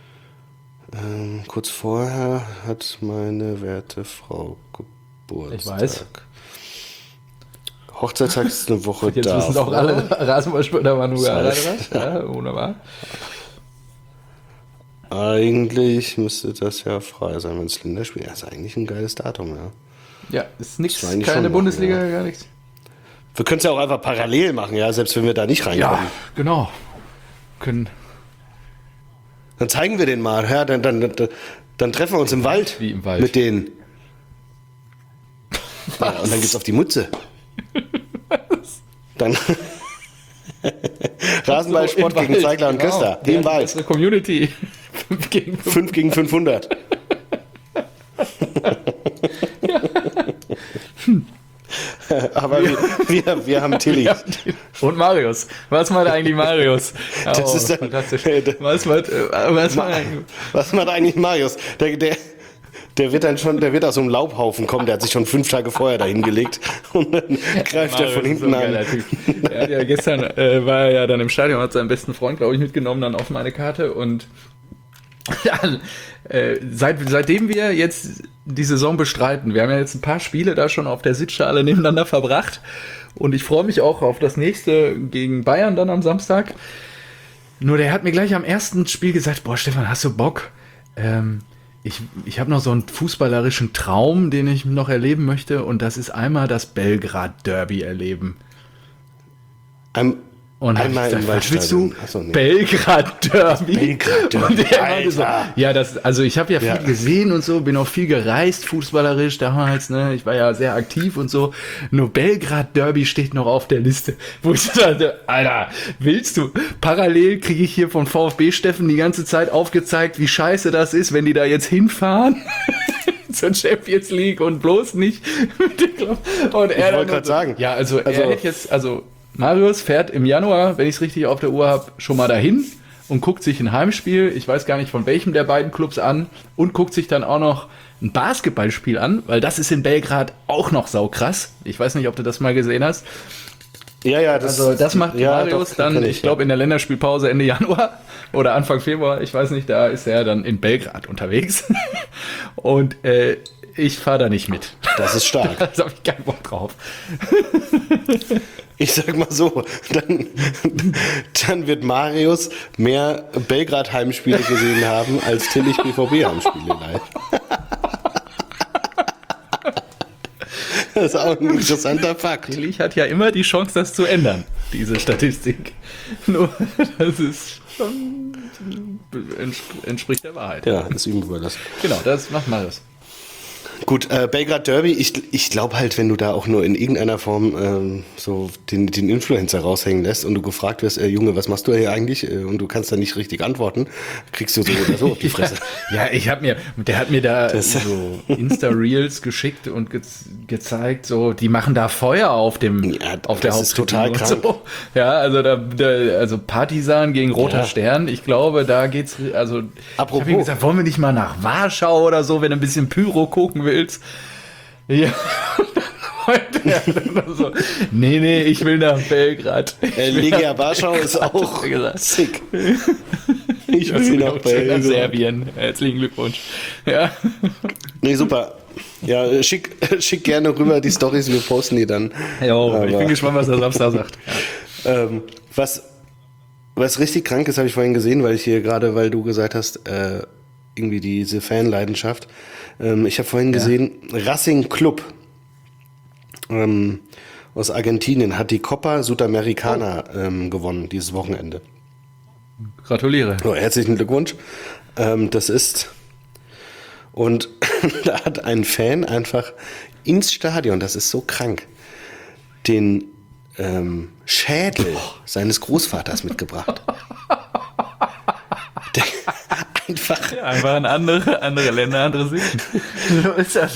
Speaker 1: Kurz vorher hat meine werte Frau Geburtstag.
Speaker 2: Ich weiß.
Speaker 1: Hochzeitstag ist eine Woche
Speaker 2: jetzt wissen auch alle Rasenballspieler, waren nur geheiratet. Ja, wunderbar.
Speaker 1: Eigentlich müsste das ja frei sein, wenn es Länderspiel ist. Ja, ist eigentlich ein geiles Datum, ja.
Speaker 2: Ja, ist nichts,
Speaker 1: Das war eigentlich
Speaker 2: keine
Speaker 1: schon
Speaker 2: Bundesliga,
Speaker 1: machen,
Speaker 2: gar nichts.
Speaker 1: Wir können es ja auch einfach parallel machen, ja, selbst wenn wir da nicht reinkommen.
Speaker 2: Ja, genau. Können
Speaker 1: Dann zeigen wir den mal, ja, dann treffen wir uns im Wald.
Speaker 2: Wie im Wald.
Speaker 1: Mit denen. Ja, und dann geht's auf die Mutze. Dann Rasenballsport
Speaker 2: So, im
Speaker 1: gegen
Speaker 2: Wald,
Speaker 1: Zeigler und
Speaker 2: genau.
Speaker 1: Köster. Wie im Wald.
Speaker 2: Bessere Community.
Speaker 1: 5 gegen 500. Aber wir haben Tilly.
Speaker 2: Ja, und Marius. Was macht eigentlich Marius?
Speaker 1: Das ist dann-
Speaker 2: fantastisch. Was macht eigentlich?
Speaker 1: Was macht eigentlich Marius? Der wird aus so einem Laubhaufen kommen, der hat sich schon 5 Tage vorher dahin gelegt und dann greift er von hinten an.
Speaker 2: Er hat ja gestern war er ja dann im Stadion, hat seinen besten Freund, glaube ich, mitgenommen dann auf meine Karte und ja, seitdem wir jetzt die Saison bestreiten, wir haben ja jetzt ein paar Spiele da schon auf der Sitzschale nebeneinander verbracht und ich freue mich auch auf das nächste gegen Bayern dann am Samstag. Nur der hat mir gleich am ersten Spiel gesagt, boah Stefan, hast du Bock? Ich habe noch so einen fußballerischen Traum, den ich noch erleben möchte und das ist einmal das Belgrad-Derby erleben. Und hab
Speaker 1: Einmal
Speaker 2: ich
Speaker 1: im
Speaker 2: gesagt, was willst du?
Speaker 1: Waldstadion. Ach so, nee.
Speaker 2: Belgrad-Derby.
Speaker 1: Belgrad-Derby.
Speaker 2: Und der meinte so,
Speaker 1: Alter.
Speaker 2: ja, also ich habe ja viel
Speaker 1: Ja.
Speaker 2: gesehen und so, bin auch viel gereist, fußballerisch damals, ne? Ich war ja sehr aktiv und so. Nur Belgrad-Derby steht noch auf der Liste. Wo ich dachte, Alter, willst du? Parallel kriege ich hier von VfB Steffen die ganze Zeit aufgezeigt, wie scheiße das ist, wenn die da jetzt hinfahren. Zur Champions League und bloß nicht mit dem Club. Und er
Speaker 1: Ich wollte
Speaker 2: dann
Speaker 1: gerade sagen.
Speaker 2: ja, also er hätte jetzt, Marius fährt im Januar, wenn ich es richtig auf der Uhr habe, schon mal dahin und guckt sich ein Heimspiel, ich weiß gar nicht von welchem der beiden Clubs an, und guckt sich dann auch noch ein Basketballspiel an, weil das ist in Belgrad auch noch saukrass. Ich weiß nicht, ob du das mal gesehen hast.
Speaker 1: Ja,
Speaker 2: Das macht
Speaker 1: ja,
Speaker 2: Marius
Speaker 1: doch,
Speaker 2: dann,
Speaker 1: kenn
Speaker 2: ich glaube, in der Länderspielpause Ende Januar oder Anfang Februar, ich weiß nicht, da ist er dann in Belgrad unterwegs. Und ich fahre da nicht mit.
Speaker 1: Das ist stark.
Speaker 2: Da habe ich keinen Bock drauf.
Speaker 1: Ich sag mal so, dann wird Marius mehr Belgrad-Heimspiele gesehen haben als Tillich BVB-Heimspiele live. Das ist auch ein interessanter Fakt.
Speaker 2: Tillich hat ja immer die Chance, das zu ändern, diese Statistik. Nur, das ist schon entspricht der Wahrheit.
Speaker 1: Ja, ist ihm überlassen.
Speaker 2: Genau, das macht Marius.
Speaker 1: Gut, Belgrad Derby, ich glaube halt, wenn du da auch nur in irgendeiner Form so den Influencer raushängen lässt und du gefragt wirst, Junge, was machst du hier eigentlich? Und du kannst da nicht richtig antworten, kriegst du so oder so auf die Fresse.
Speaker 2: Ja, der hat mir da so Insta-Reels geschickt und gezeigt, so, die machen da Feuer auf der
Speaker 1: das ist total krank.
Speaker 2: so. Ja, also also Partisan gegen Roter Stern, ich glaube, da geht's, also,
Speaker 1: Apropos.
Speaker 2: ich hab ihm gesagt, wollen wir nicht mal nach Warschau oder so, wenn du ein bisschen Pyro gucken willst? Ja. So, nee, ich will nach Belgrad.
Speaker 1: Legia Warschau ist auch sick. Ich will nach
Speaker 2: nach
Speaker 1: Belgrad.
Speaker 2: Serbien. Herzlichen Glückwunsch. Ja.
Speaker 1: Nee, super. Ja, schick gerne rüber die Storys, wir posten die dann.
Speaker 2: Jo, ich bin gespannt, was der Samstag sagt.
Speaker 1: Was richtig krank ist, habe ich vorhin gesehen, weil du gesagt hast, irgendwie diese Fanleidenschaft. Ich habe vorhin gesehen, Racing Club aus Argentinien hat die Copa Sudamericana gewonnen dieses Wochenende.
Speaker 2: Gratuliere.
Speaker 1: Oh, herzlichen Glückwunsch. Das ist und da hat ein Fan einfach ins Stadion, das ist so krank, den Schädel seines Großvaters mitgebracht. Einfach.
Speaker 2: Ja, einfach in andere Länder, andere Sitten. So ist das.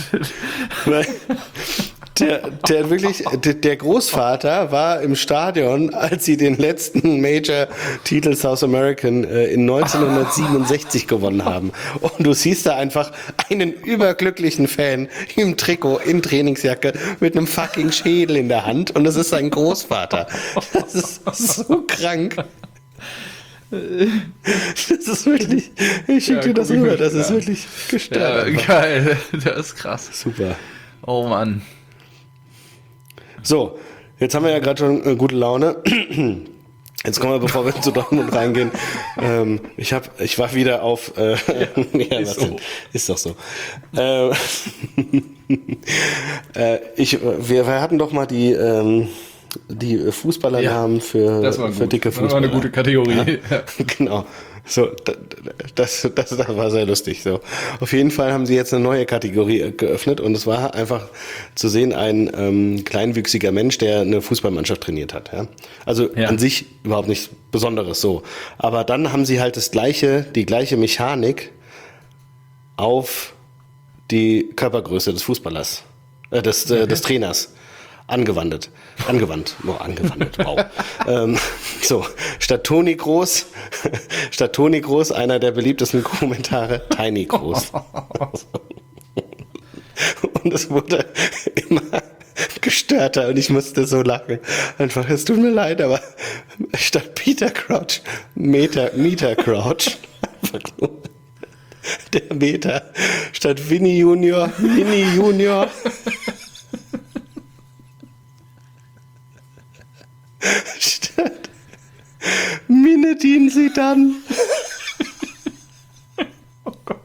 Speaker 1: Der Großvater war im Stadion, als sie den letzten Major-Titel South American in 1967 gewonnen haben. Und du siehst da einfach einen überglücklichen Fan im Trikot, in Trainingsjacke, mit einem fucking Schädel in der Hand. Und das ist sein Großvater. Das ist so krank. Das ist wirklich, ich schicke dir das rüber, das ist wirklich gestört.
Speaker 2: Ja, geil, das ist krass.
Speaker 1: Super.
Speaker 2: Oh Mann.
Speaker 1: So, jetzt haben wir ja gerade schon gute Laune. Jetzt kommen wir, bevor wir zu Dortmund reingehen. Ich war wieder auf. Ja,
Speaker 2: ist so.
Speaker 1: Ist doch so. Wir hatten doch mal die Fußballernamen für dicke Fußballer.
Speaker 2: Das war eine gute Kategorie.
Speaker 1: Ja? Genau. So, das war sehr lustig. So, auf jeden Fall haben sie jetzt eine neue Kategorie geöffnet und es war einfach zu sehen ein kleinwüchsiger Mensch, der eine Fußballmannschaft trainiert hat. Ja? Also an sich überhaupt nichts Besonderes so. Aber dann haben sie halt die gleiche Mechanik auf die Körpergröße des Fußballers, des Trainers angewandt. Wow. So, statt Toni Groß, einer der beliebtesten Kommentare, Tiny Groß. Und es wurde immer gestörter und ich musste so lachen. Einfach, es tut mir leid, aber statt Peter Crouch, Meter Crouch. Einfach nur der Meter. Statt Winnie Junior. Statt Minedin sie dann.
Speaker 2: Oh Gott.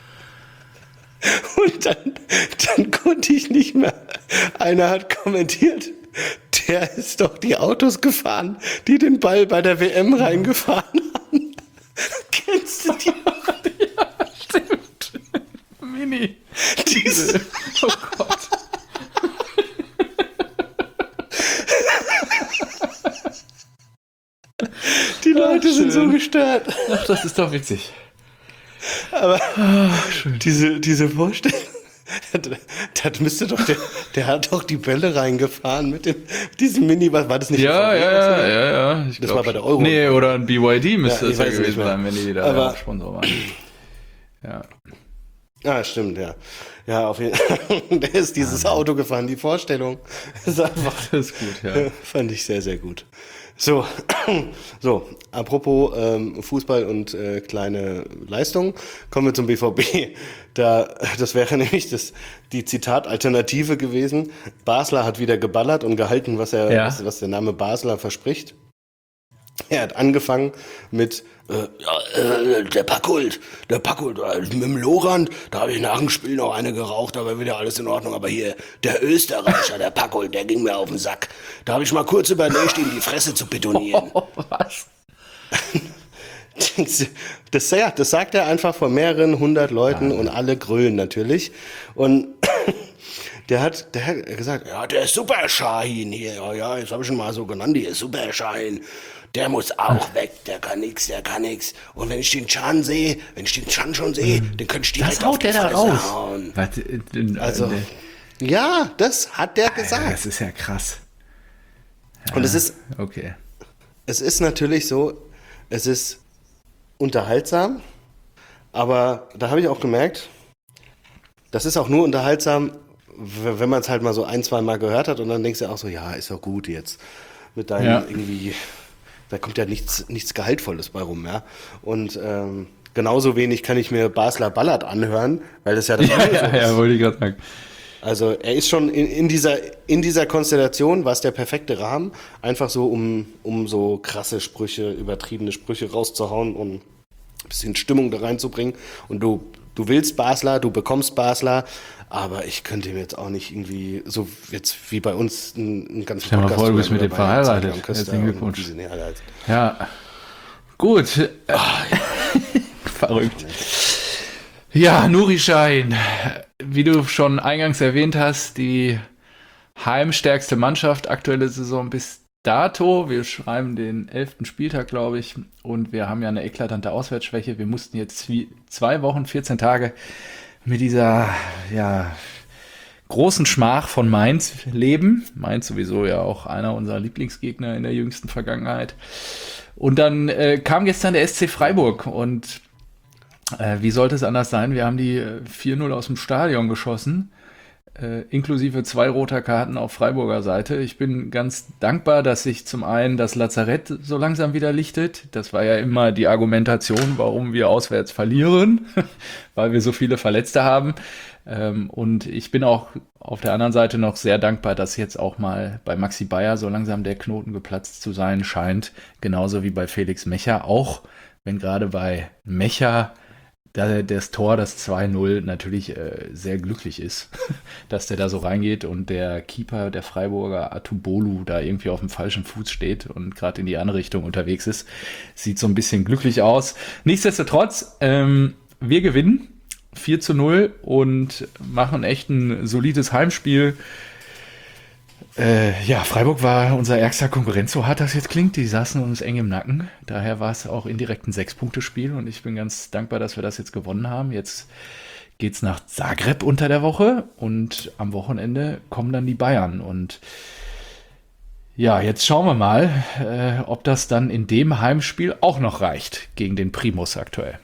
Speaker 1: Und dann konnte ich nicht mehr. Einer hat kommentiert, der ist doch die Autos gefahren, die den Ball bei der WM reingefahren haben. Kennst du die?
Speaker 2: Ja, stimmt. Mini.
Speaker 1: Diese.
Speaker 2: Oh Gott.
Speaker 1: Die Leute sind so gestört.
Speaker 2: Ach, das ist doch witzig.
Speaker 1: Aber diese Vorstellung, das müsste doch, der hat doch die Bälle reingefahren mit diesem Mini, war das nicht?
Speaker 2: Ja.
Speaker 1: Das war bei der Euro.
Speaker 2: Nee, oder ein BYD müsste es ja gewesen sein, wenn die da
Speaker 1: aber,
Speaker 2: Sponsor waren. Ja.
Speaker 1: Ah, stimmt, ja. Ja, auf jeden Fall. Der ist dieses Auto gefahren. Die Vorstellung ist einfach.
Speaker 2: Das ist gut, ja.
Speaker 1: Fand ich sehr, sehr gut. So, apropos Fußball und kleine Leistungen, kommen wir zum BVB. Das wäre nämlich die Zitat-Alternative gewesen. Basler hat wieder geballert und gehalten, was der Name Basler verspricht. Er hat angefangen mit der Packult, mit dem Lorand, da habe ich nach dem Spiel noch eine geraucht, da war wieder alles in Ordnung, aber hier, der Österreicher, der Packult, der ging mir auf den Sack. Da habe ich mal kurz überlegt, ihm die Fresse zu betonieren.
Speaker 2: Was?
Speaker 1: Das sagt er einfach vor mehreren 100 Leuten und alle grölen natürlich. Und der hat gesagt, ja, der Super Shahin hier, ja, jetzt habe ich ihn mal so genannt, hier, Super Shahin. Der muss auch weg, der kann nix. Und wenn ich den Chan schon sehe, den könnte ich direkt auf die Fresse hauen. Also, ja, das hat der gesagt.
Speaker 2: Das ist ja krass. Ja,
Speaker 1: und es ist natürlich so, es ist unterhaltsam, aber da habe ich auch gemerkt, das ist auch nur unterhaltsam, wenn man es halt mal so 1-2 Mal gehört hat und dann denkst du auch so, ja, ist doch gut jetzt mit deinem irgendwie... Da kommt ja nichts Gehaltvolles bei rum, ja. Und genauso wenig kann ich mir Basler Ballert anhören, weil das ja das
Speaker 2: ja, wollte ich gerade sagen.
Speaker 1: Also er ist schon in dieser Konstellation, war es der perfekte Rahmen, einfach so, um so krasse Sprüche, übertriebene Sprüche rauszuhauen und ein bisschen Stimmung da reinzubringen. Und du willst Basler, du bekommst Basler, aber ich könnte mir jetzt auch nicht irgendwie so jetzt wie bei uns einen ganzen
Speaker 2: Stell mal vor, du bist mit dem verheiratet. Herzlichen Glückwunsch. Ja, gut. Verrückt. Ja, Nuri Sahin, wie du schon eingangs erwähnt hast, die heimstärkste Mannschaft aktuelle Saison bis dato. Wir schreiben den 11. Spieltag, glaube ich, und wir haben ja eine eklatante Auswärtsschwäche. Wir mussten jetzt 2 Wochen, 14 Tage mit dieser großen Schmach von Mainz leben. Mainz sowieso ja auch einer unserer Lieblingsgegner in der jüngsten Vergangenheit. Und dann kam gestern der SC Freiburg und wie sollte es anders sein? Wir haben die 4-0 aus dem Stadion geschossen. inklusive 2 roter Karten auf Freiburger Seite. Ich bin ganz dankbar, dass sich zum einen das Lazarett so langsam wieder lichtet. Das war ja immer die Argumentation, warum wir auswärts verlieren, weil wir so viele Verletzte haben. Und ich bin auch auf der anderen Seite noch sehr dankbar, dass jetzt auch mal bei Maxi Bayer so langsam der Knoten geplatzt zu sein scheint. Genauso wie bei Felix Mecha, auch wenn gerade bei Mecha das Tor, das 2-0, natürlich sehr glücklich ist, dass der da so reingeht und der Keeper, der Freiburger Atubolu, da irgendwie auf dem falschen Fuß steht und gerade in die andere Richtung unterwegs ist. Sieht so ein bisschen glücklich aus. Nichtsdestotrotz, wir gewinnen 4-0 und machen echt ein solides Heimspiel. Freiburg war unser ärgster Konkurrent, so hart das jetzt klingt. Die saßen uns eng im Nacken. Daher war es auch indirekt ein 6-Punkte-Spiel und ich bin ganz dankbar, dass wir das jetzt gewonnen haben. Jetzt geht's nach Zagreb unter der Woche und am Wochenende kommen dann die Bayern. Und ja, jetzt schauen wir mal, ob das dann in dem Heimspiel auch noch reicht gegen den Primus aktuell.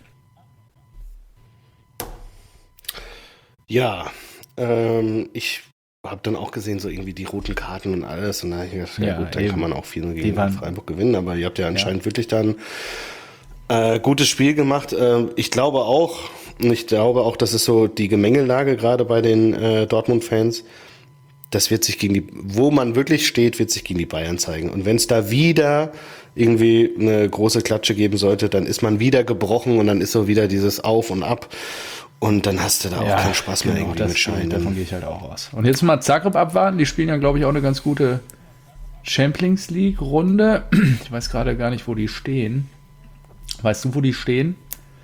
Speaker 1: Ja, ich habe dann auch gesehen, so irgendwie die roten Karten und alles. Und da habe ich gedacht, ja gut, dann
Speaker 2: eben.
Speaker 1: kann man auch viel gegen Freiburg gewinnen. Aber ihr habt ja anscheinend wirklich dann gutes Spiel gemacht. Ich glaube auch, das ist so die Gemengelage gerade bei den Dortmund-Fans. Das wird sich wo man wirklich steht, wird sich gegen die Bayern zeigen. Und wenn es da wieder irgendwie eine große Klatsche geben sollte, dann ist man wieder gebrochen und dann ist so wieder dieses Auf und Ab. Und dann hast du da auch keinen Spaß mehr irgendwie mit Schein.
Speaker 2: Davon gehe ich halt auch aus. Und jetzt mal Zagreb abwarten. Die spielen ja, glaube ich, auch eine ganz gute Champions League-Runde. Ich weiß gerade gar nicht, wo die stehen. Weißt du, wo die stehen?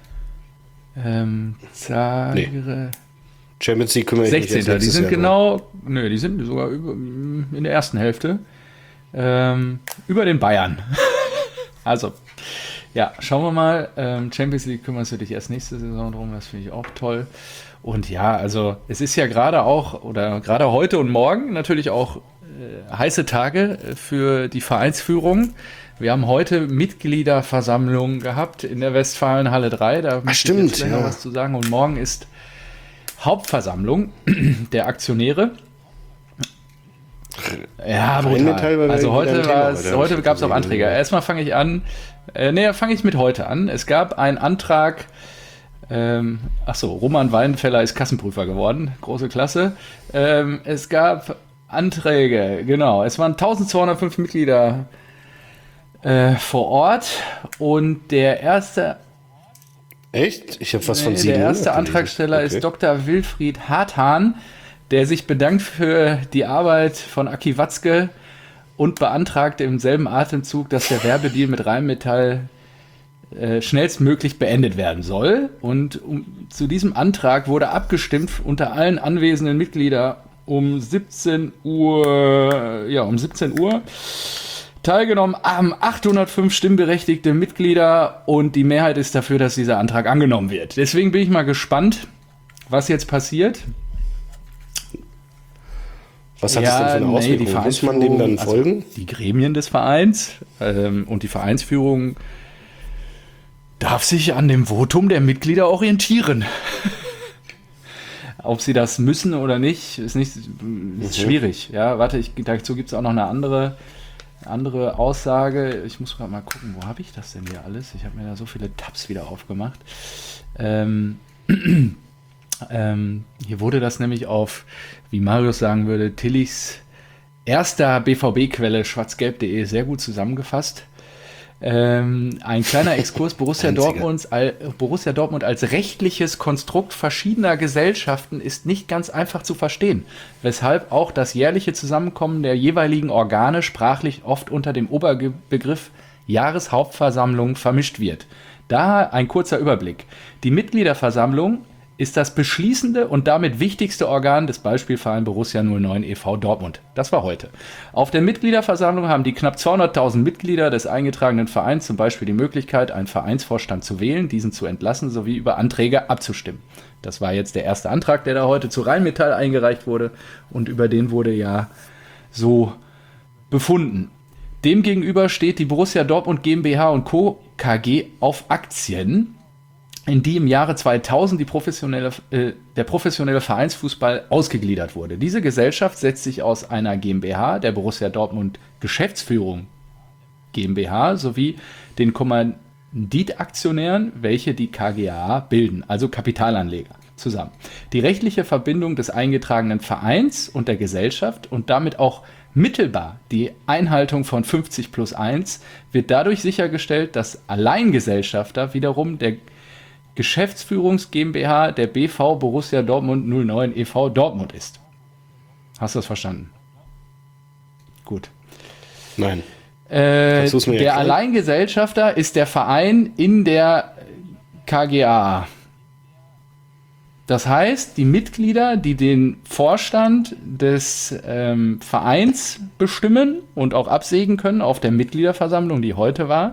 Speaker 1: Nee. Champions League kümmere ich
Speaker 2: 16.
Speaker 1: mich jetzt
Speaker 2: Die sind die sind sogar in der ersten Hälfte. Über den Bayern. Also, ja, schauen wir mal. Champions League kümmerst du dich erst nächste Saison drum. Das finde ich auch toll. Und ja, also es ist ja gerade heute und morgen natürlich auch heiße Tage für die Vereinsführung. Wir haben heute Mitgliederversammlung gehabt in der Westfalenhalle 3. Da möchte ich jetzt gleich noch was zu sagen. Und morgen ist Hauptversammlung der Aktionäre. Ja, brutal. Also heute gab es auch Anträge. Erstmal fange ich an. Fange ich mit heute an. Es gab einen Antrag. Roman Weidenfeller ist Kassenprüfer geworden. Große Klasse. Es gab Anträge, genau. Es waren 1205 Mitglieder vor Ort. Und der erste.
Speaker 1: Echt? Ich habe was von 7.
Speaker 2: Der erste Antragsteller ist Dr. Wilfried Harthahn, der sich bedankt für die Arbeit von Aki Watzke und beantragt im selben Atemzug, dass der Werbedeal mit Rheinmetall schnellstmöglich beendet werden soll. Und zu diesem Antrag wurde abgestimmt unter allen anwesenden Mitgliedern um 17 Uhr. Teilgenommen haben 805 stimmberechtigte Mitglieder und die Mehrheit ist dafür, dass dieser Antrag angenommen wird. Deswegen bin ich mal gespannt, was jetzt passiert.
Speaker 1: Was hat das denn für eine Auswirkung? Muss man dem dann folgen?
Speaker 2: Also die Gremien des Vereins und die Vereinsführung darf sich an dem Votum der Mitglieder orientieren. Ob sie das müssen oder nicht, ist schwierig. Ja, dazu gibt es auch noch eine andere Aussage. Ich muss gerade mal gucken, wo habe ich das denn hier alles? Ich habe mir da so viele Tabs wieder aufgemacht. Hier wurde das nämlich auf, wie Marius sagen würde, Tillichs erster BVB-Quelle schwarzgelb.de sehr gut zusammengefasst. Ein kleiner Exkurs: Borussia Dortmund als rechtliches Konstrukt verschiedener Gesellschaften ist nicht ganz einfach zu verstehen, weshalb auch das jährliche Zusammenkommen der jeweiligen Organe sprachlich oft unter dem Oberbegriff Jahreshauptversammlung vermischt wird. Daher ein kurzer Überblick. Die Mitgliederversammlung ist das beschließende und damit wichtigste Organ des Beispielvereins Borussia 09 e.V. Dortmund. Das war heute. Auf der Mitgliederversammlung haben die knapp 200.000 Mitglieder des eingetragenen Vereins zum Beispiel die Möglichkeit, einen Vereinsvorstand zu wählen, diesen zu entlassen sowie über Anträge abzustimmen. Das war jetzt der erste Antrag, der da heute zu Rheinmetall eingereicht wurde und über den wurde ja so befunden. Demgegenüber steht die Borussia Dortmund GmbH und Co. KG auf Aktien. in die im Jahre 2000 der professionelle Vereinsfußball ausgegliedert wurde. Diese Gesellschaft setzt sich aus einer GmbH, der Borussia Dortmund Geschäftsführung GmbH, sowie den Kommanditaktionären, welche die KGaA bilden, also Kapitalanleger, zusammen. Die rechtliche Verbindung des eingetragenen Vereins und der Gesellschaft und damit auch mittelbar die Einhaltung von 50+1 wird dadurch sichergestellt, dass Alleingesellschafter wiederum der Geschäftsführungs GmbH der BV Borussia Dortmund 09 e.V. Dortmund ist. Hast du das verstanden? Gut.
Speaker 1: Nein.
Speaker 2: Der Alleingesellschafter ist der Verein in der KGaA. Das heißt, die Mitglieder, die den Vorstand des Vereins bestimmen und auch absägen können auf der Mitgliederversammlung, die heute war,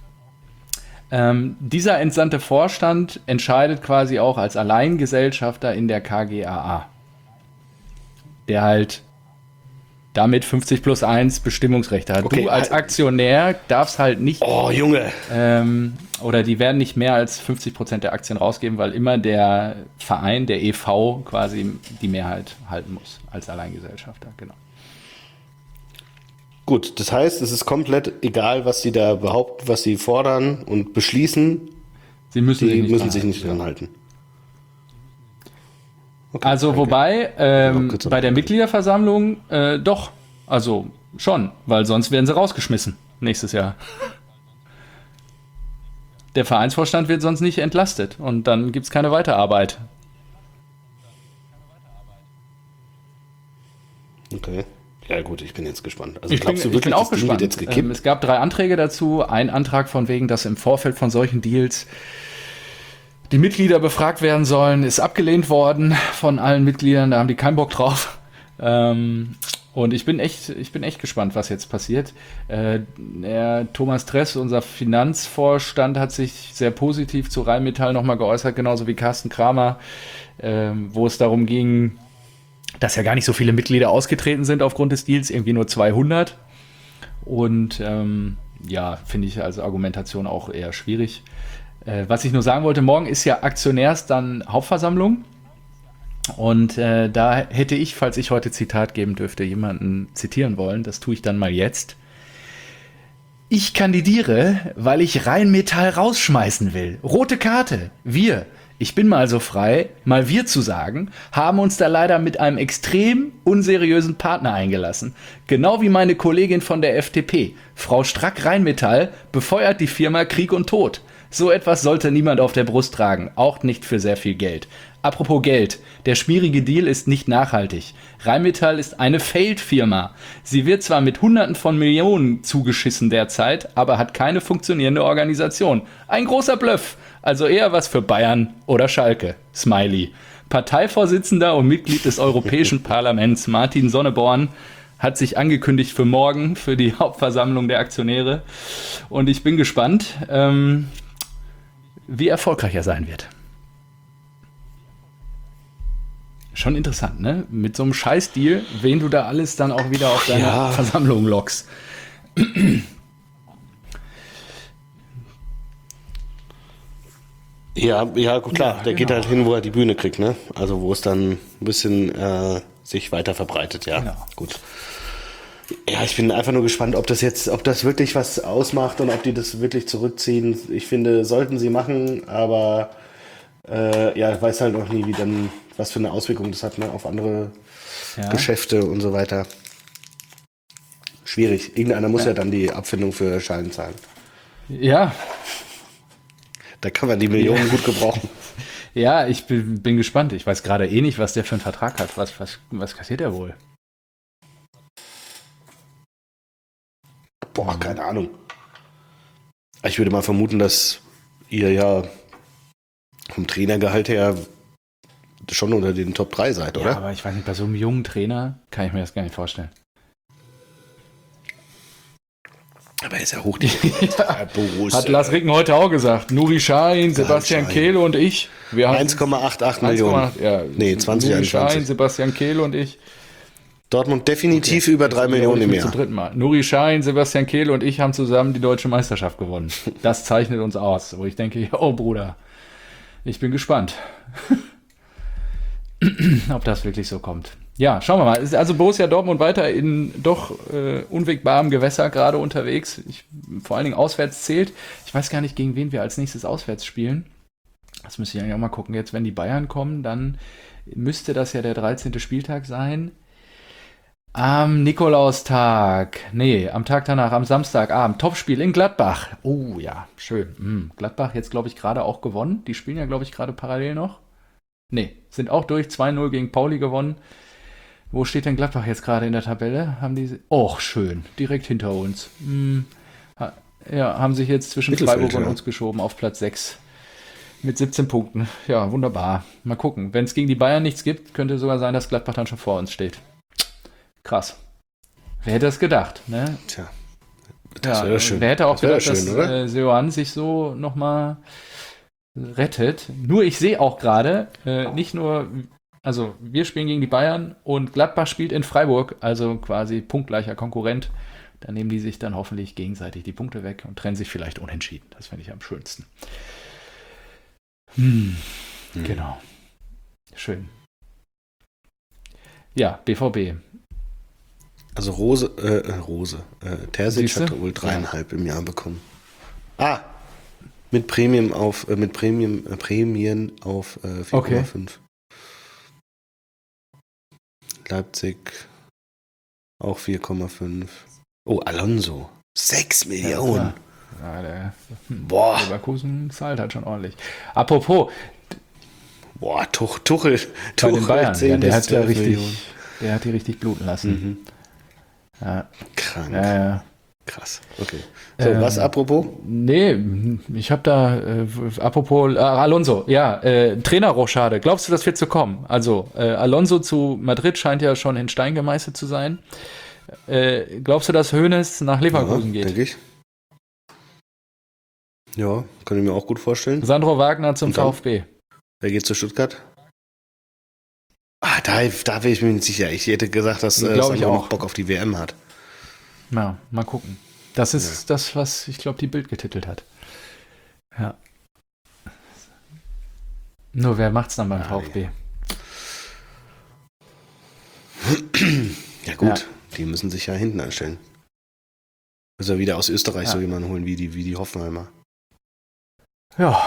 Speaker 2: dieser entsandte Vorstand entscheidet quasi auch als Alleingesellschafter in der KGaA, der halt damit 50+1 Bestimmungsrechte hat.
Speaker 1: Okay,
Speaker 2: du als Aktionär darfst halt nicht...
Speaker 1: Oh, Junge!
Speaker 2: Oder die werden nicht mehr als 50% der Aktien rausgeben, weil immer der Verein, der e.V. quasi die Mehrheit halten muss als Alleingesellschafter, genau.
Speaker 1: Gut, das heißt, es ist komplett egal, was sie da behaupten, was sie fordern und beschließen.
Speaker 2: Sie müssen
Speaker 1: sich nicht dran halten.
Speaker 2: Okay, also wobei bei der Mitgliederversammlung doch, also schon, weil sonst werden sie rausgeschmissen nächstes Jahr. Der Vereinsvorstand wird sonst nicht entlastet und dann gibt es keine Weiterarbeit.
Speaker 1: Okay. Ja gut, ich bin jetzt gespannt. Also
Speaker 2: ich bin auch gespannt.
Speaker 1: Jetzt gekippt?
Speaker 2: Es gab 3 Anträge dazu. Ein Antrag von wegen, dass im Vorfeld von solchen Deals die Mitglieder befragt werden sollen, ist abgelehnt worden von allen Mitgliedern. Da haben die keinen Bock drauf. Und ich bin echt gespannt, was jetzt passiert. Der Thomas Tress, unser Finanzvorstand, hat sich sehr positiv zu Rheinmetall nochmal geäußert, genauso wie Carsten Kramer, wo es darum ging, dass ja gar nicht so viele Mitglieder ausgetreten sind aufgrund des Deals, irgendwie nur 200. Und ja, finde ich als Argumentation auch eher schwierig. Was ich nur sagen wollte, morgen ist ja Aktionärs dann Hauptversammlung. Und da hätte ich, falls ich heute Zitat geben dürfte, jemanden zitieren wollen. Das tue ich dann mal jetzt. Ich kandidiere, weil ich Rheinmetall rausschmeißen will. Rote Karte. Wir. Ich bin mal so frei, mal wir zu sagen, haben uns da leider mit einem extrem unseriösen Partner eingelassen. Genau wie meine Kollegin von der FDP. Frau Strack-Rheinmetall befeuert die Firma Krieg und Tod. So etwas sollte niemand auf der Brust tragen, auch nicht für sehr viel Geld. Apropos Geld, der schmierige Deal ist nicht nachhaltig. Rheinmetall ist eine Failed-Firma. Sie wird zwar mit Hunderten von Millionen zugeschissen derzeit, aber hat keine funktionierende Organisation. Ein großer Bluff. Also eher was für Bayern oder Schalke. Smiley. Parteivorsitzender und Mitglied des Europäischen Parlaments Martin Sonneborn hat sich angekündigt für morgen, für die Hauptversammlung der Aktionäre. Und ich bin gespannt, wie erfolgreich er sein wird. Schon interessant, ne? Mit so einem Scheißdeal, wen du da alles dann auch wieder auf deine Versammlung lockst.
Speaker 1: Ja, klar. Der geht halt hin, wo er die Bühne kriegt, ne? Also wo es dann ein bisschen sich weiter verbreitet, ja. Genau. Gut. Ja, ich bin einfach nur gespannt, ob das wirklich was ausmacht und ob die das wirklich zurückziehen. Ich finde, sollten sie machen, aber ich weiß halt noch nie, was für eine Auswirkung das hat, ne, auf andere Geschäfte und so weiter. Schwierig. Irgendeiner muss ja dann die Abfindung für Schalen zahlen.
Speaker 2: Ja.
Speaker 1: Da kann man die Millionen gut gebrauchen.
Speaker 2: Ja, ich bin gespannt. Ich weiß gerade nicht, was der für einen Vertrag hat. Was kassiert er wohl?
Speaker 1: Boah, keine Ahnung. Ich würde mal vermuten, dass ihr ja vom Trainergehalt her schon unter den Top 3 seid, oder?
Speaker 2: Ja, aber ich weiß nicht, bei so einem jungen Trainer kann ich mir das gar nicht vorstellen.
Speaker 1: Aber er ist ja hoch.
Speaker 2: Hat Lars Ricken heute auch gesagt. Nuri Sahin, Sebastian Kehle und ich.
Speaker 1: 1,88 Millionen. Nee, 20.
Speaker 2: Nuri Sahin, Sebastian Kehle und ich.
Speaker 1: Dortmund definitiv über 3 Millionen im Jahr.
Speaker 2: Zum dritten Mal. Nuri Sahin, Sebastian Kehle und ich haben zusammen die deutsche Meisterschaft gewonnen. Das zeichnet uns aus. Wo ich denke, oh Bruder, Ich bin gespannt, ob das wirklich so kommt. Ja, schauen wir mal. Also Borussia Dortmund weiter in doch unwegbarem Gewässer gerade unterwegs. Vor allen Dingen auswärts zählt. Ich weiß gar nicht, gegen wen wir als nächstes auswärts spielen. Das müsste ich eigentlich auch mal gucken. Jetzt, wenn die Bayern kommen, dann müsste das ja der 13. Spieltag sein. Am Nikolaustag. Nee, am Tag danach, am Samstagabend. Topspiel in Gladbach. Oh ja, schön. Gladbach jetzt, glaube ich, gerade auch gewonnen. Die spielen ja, glaube ich, gerade parallel noch. Nee, sind auch durch. 2-0 gegen Pauli gewonnen. Wo steht denn Gladbach jetzt gerade in der Tabelle? Haben die... Och, schön. Direkt hinter uns. Ja, haben sich jetzt zwischen Freiburg und uns geschoben auf Platz 6. Mit 17 Punkten. Ja, wunderbar. Mal gucken. Wenn es gegen die Bayern nichts gibt, könnte sogar sein, dass Gladbach dann schon vor uns steht. Krass. Wer hätte das gedacht, ne?
Speaker 1: Tja, das wäre schön.
Speaker 2: Wer hätte auch gedacht,
Speaker 1: schön,
Speaker 2: dass Seoane sich so nochmal rettet. Nur ich sehe auch gerade, nicht nur, also wir spielen gegen die Bayern und Gladbach spielt in Freiburg, also quasi punktgleicher Konkurrent. Da nehmen die sich dann hoffentlich gegenseitig die Punkte weg und trennen sich vielleicht unentschieden. Das finde ich am schönsten. Genau. Schön. Ja, BVB.
Speaker 1: Also Terzic hat wohl 3,5 im Jahr bekommen. Mit Prämien auf 4,5. Okay. Leipzig auch 4,5. Oh, Alonso. 6 Millionen.
Speaker 2: Ja, der Leverkusen zahlt halt schon ordentlich. Apropos.
Speaker 1: Tuchel.
Speaker 2: Bei den Bayern. Ja, der hat die richtig bluten lassen. Ja.
Speaker 1: Krank.
Speaker 2: Ja.
Speaker 1: Krass. Okay. So, was apropos?
Speaker 2: Nee, ich habe da, apropos Alonso, ja, Trainerrochade. Glaubst du, das wird so kommen? Also, Alonso zu Madrid scheint ja schon in Stein gemeißelt zu sein. Glaubst du, dass Hoeneß nach Leverkusen geht?
Speaker 1: Denke ich. Ja, kann ich mir auch gut vorstellen.
Speaker 2: Sandro Wagner zum VfB.
Speaker 1: Wer geht zu Stuttgart? Da wäre ich mir nicht sicher. Ich hätte gesagt, dass Sandro noch Bock auf die WM hat.
Speaker 2: Ja, mal gucken. Das ist das, was ich glaube, die Bild getitelt hat. Ja. Nur wer macht's dann beim VfB?
Speaker 1: Ja gut, die müssen sich ja hinten anstellen. Also wieder aus Österreich so jemanden holen wie die Hoffenheimer.
Speaker 2: Ja.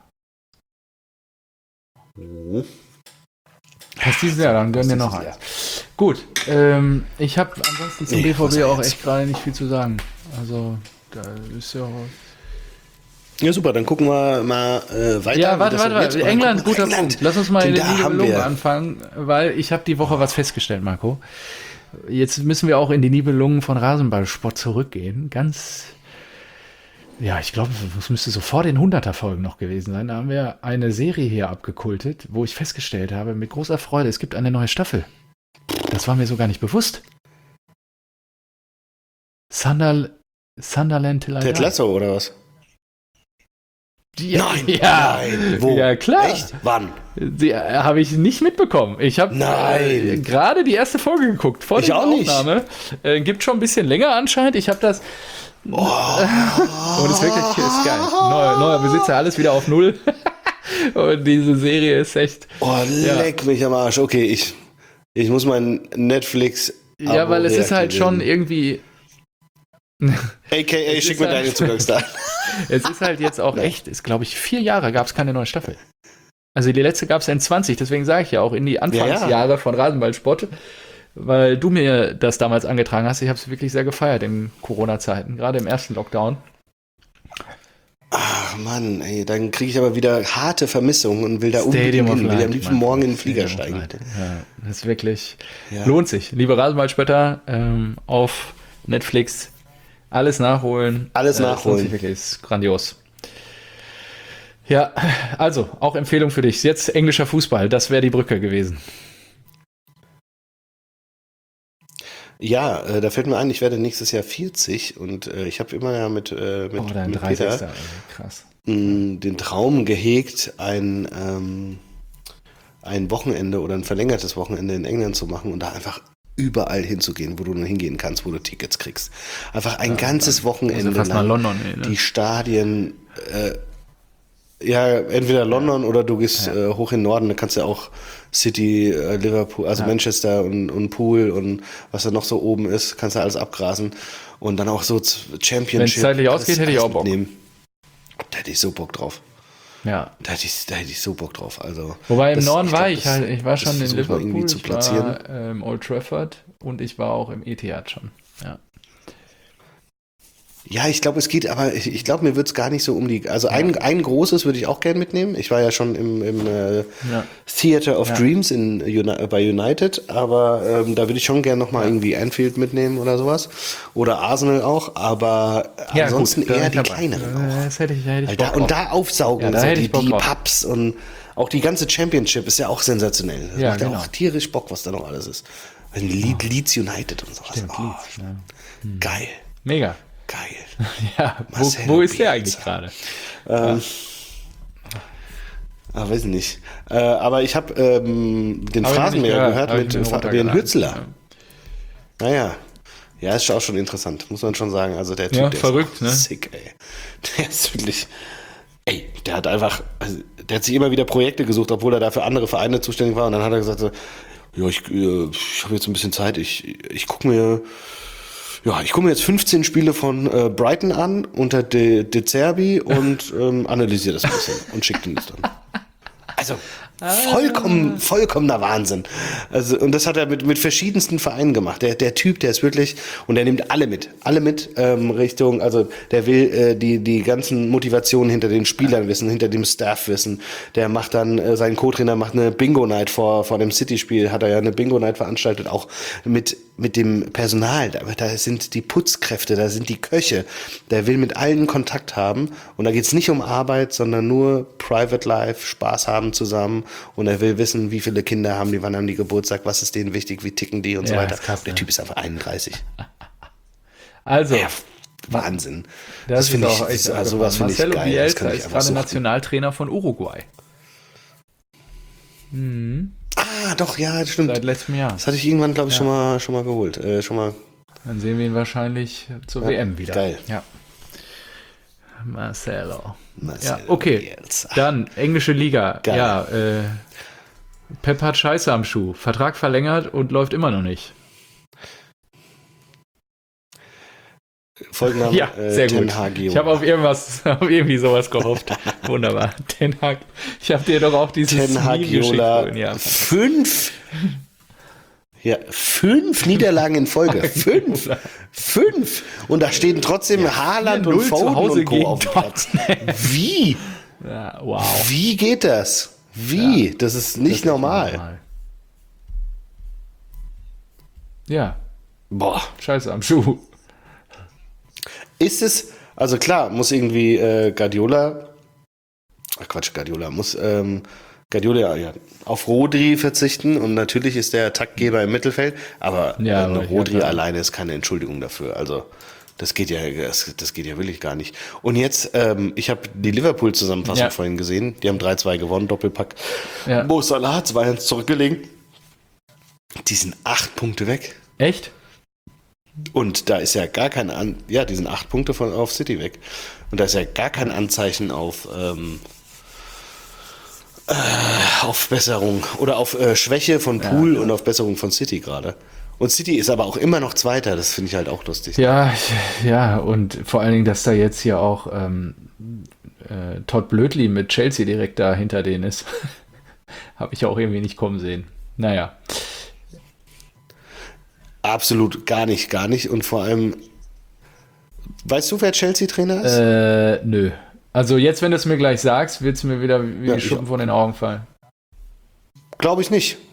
Speaker 2: Passt dieses Jahr, dann gönnen wir noch eins. Gut, ich habe ansonsten zum BVB auch echt gerade nicht viel zu sagen. Also, da ist ja...
Speaker 1: Ja, super, dann gucken wir mal weiter.
Speaker 2: Ja, warte. England, guter Punkt. Lass uns mal in der Nibelungen anfangen, weil ich habe die Woche was festgestellt, Marco. Jetzt müssen wir auch in die Nibelungen von Rasenballsport zurückgehen. Ich glaube, es müsste so vor den 100er-Folgen noch gewesen sein. Da haben wir eine Serie hier abgekultet, wo ich festgestellt habe, mit großer Freude, es gibt eine neue Staffel. Das war mir so gar nicht bewusst. Sunderland Till I Die.
Speaker 1: Ted Lasso oder was?
Speaker 2: Nein,
Speaker 1: wo?
Speaker 2: Ja, klar.
Speaker 1: Echt? Wann?
Speaker 2: Habe ich nicht mitbekommen. Ich habe gerade die erste Folge geguckt, vor der Aufnahme. Gibt schon ein bisschen länger anscheinend. Ich habe das... Und es ist wirklich geil. Neuer Besitzer, alles wieder auf Null. Und diese Serie ist echt...
Speaker 1: leck mich am Arsch. Okay, ich muss mein Netflix...
Speaker 2: Ja, weil es ist halt schon irgendwie...
Speaker 1: AKA, schick mir deine Zugangsdaten.
Speaker 2: Es ist halt jetzt auch echt, ist glaube ich 4 Jahre gab es keine neue Staffel. Also die letzte gab es in 20, deswegen sage ich ja auch in die Anfangsjahre von Rasenballsport, weil du mir das damals angetragen hast. Ich habe es wirklich sehr gefeiert in Corona-Zeiten, gerade im ersten Lockdown.
Speaker 1: Ach Mann, ey, dann kriege ich aber wieder harte Vermissungen und will da unbedingt hin, will am liebsten morgen in den Flieger steigen.
Speaker 2: Ja, das ist wirklich, lohnt sich. Liebe Rasenballspötter, auf Netflix alles nachholen.
Speaker 1: Alles nachholen.
Speaker 2: Wirklich, ist grandios. Ja, also, auch Empfehlung für dich. Jetzt englischer Fußball, das wäre die Brücke gewesen.
Speaker 1: Ja, da fällt mir ein, ich werde nächstes Jahr 40 und ich habe immer ja mit Peter
Speaker 2: krass.
Speaker 1: Den Traum gehegt, ein Wochenende oder ein verlängertes Wochenende in England zu machen und da einfach überall hinzugehen, wo du nur hingehen kannst, wo du Tickets kriegst. Einfach ein ganzes Wochenende
Speaker 2: fast
Speaker 1: lang
Speaker 2: nach London,
Speaker 1: die Stadien Ja, entweder London oder du gehst hoch in den Norden, da kannst du ja auch City, Liverpool, also Manchester und Pool und was da noch so oben ist, kannst du alles abgrasen und dann auch so Championship.
Speaker 2: Wenn es zeitlich ausgeht, hätte ich auch Bock.
Speaker 1: Mitnehmen. Da hätte ich so Bock drauf.
Speaker 2: Ja.
Speaker 1: Da hätte ich so Bock drauf. Also,
Speaker 2: wobei im Norden war ich halt, ich war schon in Liverpool,
Speaker 1: irgendwie zu platzieren.
Speaker 2: Ich war im Old Trafford und ich war auch im Etihad schon. Ja.
Speaker 1: Ja, ich glaube, es geht, aber ich glaube, mir wird es gar nicht so um die. Also ein großes würde ich auch gerne mitnehmen. Ich war ja schon im Theater of Dreams bei United, aber da würde ich schon gerne nochmal irgendwie Anfield mitnehmen oder sowas. Oder Arsenal auch, aber ansonsten
Speaker 2: gut,
Speaker 1: eher die kleineren auch.
Speaker 2: Das hätte ich Bock
Speaker 1: Und da aufsaugen,
Speaker 2: da
Speaker 1: so
Speaker 2: hätte ich Bock
Speaker 1: die
Speaker 2: drauf.
Speaker 1: Pubs und auch die ganze Championship ist ja auch sensationell. Das macht ja
Speaker 2: genau.
Speaker 1: auch tierisch Bock, was da noch alles ist. Leeds United und sowas.
Speaker 2: Stimmt,
Speaker 1: Oh,
Speaker 2: Leeds, ja.
Speaker 1: geil.
Speaker 2: Mega.
Speaker 1: Geil.
Speaker 2: Ja,
Speaker 1: Marcelo
Speaker 2: wo ist der
Speaker 1: Bielsa.
Speaker 2: eigentlich gerade?
Speaker 1: Weiß ich nicht. Aber ich habe den Phrasenmäher gehört mit Fabian Hützler. Naja. Ja, ist auch schon interessant, muss man schon sagen. Also der Typ, der
Speaker 2: verrückt,
Speaker 1: ist
Speaker 2: ne?
Speaker 1: sick, ey. Der ist wirklich, der hat einfach, der hat sich immer wieder Projekte gesucht, obwohl er da für andere Vereine zuständig war. Und dann hat er gesagt, so, ja, ich habe jetzt ein bisschen Zeit, ich gucke mir jetzt 15 Spiele von Brighton an unter De Zerbi und analysiere das ein bisschen und schicke ihm das dann. Also vollkommener Wahnsinn. Also, und das hat er mit verschiedensten Vereinen gemacht. Der Typ, der ist wirklich, und der nimmt alle mit Richtung, also der will die ganzen Motivationen hinter den Spielern wissen, hinter dem Staff wissen. Der macht dann, sein Co-Trainer macht eine Bingo-Night vor dem City-Spiel, hat er ja eine Bingo-Night veranstaltet, auch mit dem Personal. Da sind die Putzkräfte, da sind die Köche. Der will mit allen Kontakt haben und da geht's nicht um Arbeit, sondern nur Private Life, Spaß haben zusammen. Und er will wissen, wie viele Kinder haben die, wann haben die Geburtstag, was ist denen wichtig, wie ticken die und so weiter.
Speaker 2: Krass,
Speaker 1: der Typ ist einfach 31.
Speaker 2: Also,
Speaker 1: Wahnsinn.
Speaker 2: das
Speaker 1: finde
Speaker 2: ist auch echt
Speaker 1: sowas finde ich
Speaker 2: Marcelo
Speaker 1: geil.
Speaker 2: Bielsa ist gerade
Speaker 1: suchten.
Speaker 2: Nationaltrainer von Uruguay.
Speaker 1: Doch, ja, das stimmt.
Speaker 2: Seit letztem Jahr.
Speaker 1: Das hatte ich irgendwann, glaube ich, schon mal geholt.
Speaker 2: Dann sehen wir ihn wahrscheinlich zur WM wieder.
Speaker 1: Geil.
Speaker 2: Ja. Marcelo.
Speaker 1: Marcelo
Speaker 2: Ja, okay.
Speaker 1: Bielsa.
Speaker 2: Dann englische Liga.
Speaker 1: Geil.
Speaker 2: Ja, Pep hat Scheiße am Schuh. Vertrag verlängert und läuft immer noch nicht.
Speaker 1: Folgenname,
Speaker 2: Ja, sehr gut.
Speaker 1: Ten Hag
Speaker 2: Ich habe auf irgendwie sowas gehofft. Wunderbar. Ten Hag. Ich habe dir doch auch dieses
Speaker 1: Ten Hag
Speaker 2: Meme geschickt
Speaker 1: Jola.
Speaker 2: vorhin. Ja.
Speaker 1: 5 Niederlagen in Folge. 5. Und da stehen trotzdem Haaland und
Speaker 2: 4-0 zu
Speaker 1: Foden
Speaker 2: Hause
Speaker 1: und Co.
Speaker 2: gegen
Speaker 1: auf dem Platz. Wie?
Speaker 2: Ja, wow.
Speaker 1: Wie geht das? Wie?
Speaker 2: Ja,
Speaker 1: das ist nicht normal.
Speaker 2: Ja,
Speaker 1: Boah.
Speaker 2: Scheiße am Schuh.
Speaker 1: Ist es, also klar, muss irgendwie Guardiola auf Rodri verzichten und natürlich ist der Taktgeber im Mittelfeld, aber Rodri alleine ist keine Entschuldigung dafür. Also das geht ja wirklich gar nicht. Und jetzt, ich habe die Liverpool-Zusammenfassung vorhin gesehen, die haben 3-2 gewonnen, Doppelpack.
Speaker 2: Ja.
Speaker 1: Mo Salah hat 2-1 zurückgelegen. Die sind 8 Punkte weg.
Speaker 2: Echt?
Speaker 1: Und da ist ja gar kein die sind 8 Punkte auf City weg. Und da ist ja gar kein Anzeichen auf Besserung oder auf Schwäche von Pool und auf Besserung von City gerade. Und City ist aber auch immer noch Zweiter, das finde ich halt auch lustig.
Speaker 2: Ja, und vor allen Dingen, dass da jetzt hier auch Todd Blödli mit Chelsea direkt da hinter denen ist. Habe ich auch irgendwie nicht kommen sehen. Naja.
Speaker 1: Absolut gar nicht. Und vor allem, weißt du, wer Chelsea-Trainer ist?
Speaker 2: Nö. Also jetzt, wenn du es mir gleich sagst, wird es mir wieder wie die Schuppen von den Augen fallen.
Speaker 1: Glaube ich nicht.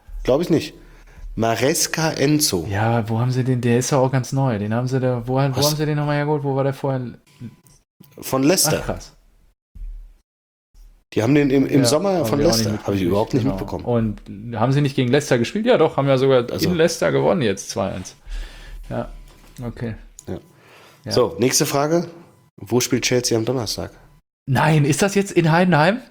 Speaker 1: Maresca Enzo.
Speaker 2: Ja, wo haben sie den? Der ist ja auch ganz neu. Den haben sie da. Wo haben sie den nochmal hergeholt? Wo war der vorher?
Speaker 1: Von Leicester.
Speaker 2: Ach, krass.
Speaker 1: Die haben den im Sommer von
Speaker 2: wir auch nicht
Speaker 1: Leicester. Habe ich überhaupt nicht mitbekommen.
Speaker 2: Und haben sie nicht gegen Leicester gespielt? Ja, doch, haben ja sogar
Speaker 1: Also.
Speaker 2: in Leicester gewonnen jetzt 2-1. Ja, okay. Ja.
Speaker 1: So, nächste Frage. Wo spielt Chelsea am Donnerstag?
Speaker 2: Nein, ist das jetzt in Heidenheim?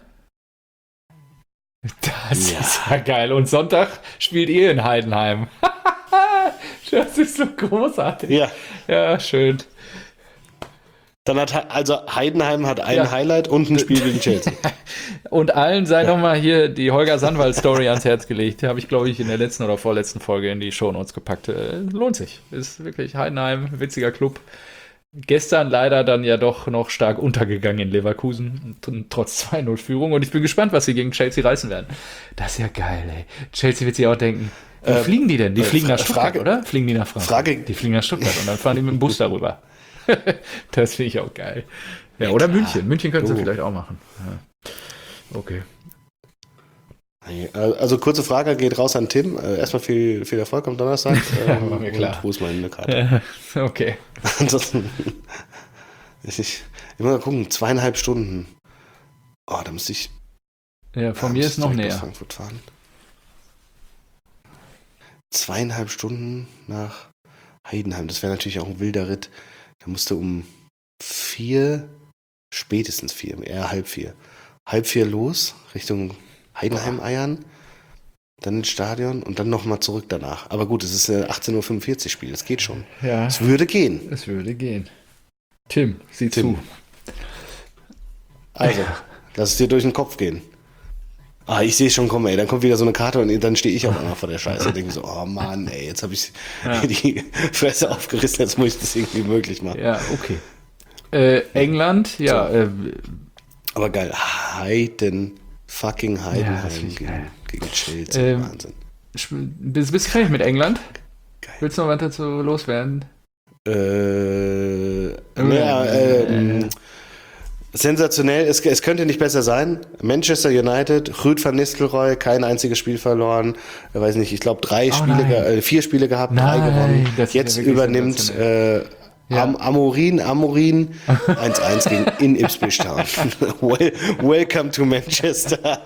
Speaker 2: Das ist ja geil. Und Sonntag spielt ihr in Heidenheim. Das ist so großartig.
Speaker 1: Ja.
Speaker 2: Ja, schön.
Speaker 1: Dann also Heidenheim hat ein Highlight und ein Spiel gegen Chelsea.
Speaker 2: Und allen sei nochmal hier die Holger Sandwald-Story ans Herz gelegt. Die habe ich, glaube ich, in der letzten oder vorletzten Folge in die Shownotes gepackt. Lohnt sich. Ist wirklich Heidenheim, witziger Club. Gestern leider dann ja doch noch stark untergegangen in Leverkusen, trotz 2-0-Führung. Und ich bin gespannt, was sie gegen Chelsea reißen werden. Das ist ja geil, ey. Chelsea wird sich auch denken, wo fliegen die denn? Die fliegen nach Stuttgart, oder? Fliegen die nach Frankfurt? Die fliegen nach Stuttgart und dann fahren die mit dem Bus darüber. Das finde ich auch geil. Ja, oder München. München können sie vielleicht auch machen. Ja. Okay.
Speaker 1: Also kurze Frage geht raus an Tim. Erstmal viel Erfolg am Donnerstag.
Speaker 2: War mir klar.
Speaker 1: Und wo ist meine Karte?
Speaker 2: Okay.
Speaker 1: Ansonsten, ich muss mal gucken, 2,5 Stunden. Oh, da müsste ich.
Speaker 2: Ja, von mir ist noch näher.
Speaker 1: Nach Frankfurt fahren. 2,5 Stunden nach Heidenheim. Das wäre natürlich auch ein wilder Ritt. Da musste um 4, spätestens 4, eher 3:30. 3:30 los, Richtung Heidenheim eiern, dann ins Stadion und dann nochmal zurück danach. Aber gut, es ist ein 18:45 Uhr Spiel, das geht schon.
Speaker 2: Ja.
Speaker 1: Es würde gehen.
Speaker 2: Es würde gehen. Tim, sieh zu.
Speaker 1: Also, lass es dir durch den Kopf gehen. Ah, ich sehe es schon kommen, ey. Dann kommt wieder so eine Karte und dann stehe ich auf einmal vor der Scheiße und denke so, oh Mann, ey, jetzt habe ich die Fresse aufgerissen, jetzt muss ich das irgendwie möglich machen.
Speaker 2: Ja, okay. England, ja.
Speaker 1: So. Aber geil, fucking Heidenheim gegen Chelsea, Wahnsinn.
Speaker 2: Bist du fertig mit England? Geil. Willst du noch was dazu loswerden?
Speaker 1: Sensationell, es könnte nicht besser sein. Manchester United, Ruud van Nistelrooy, kein einziges Spiel verloren. Ich weiß nicht, ich glaube 4 Spiele gehabt, 3 gewonnen. Jetzt übernimmt Amorim 1-1 in Ipswich Town. Welcome to Manchester.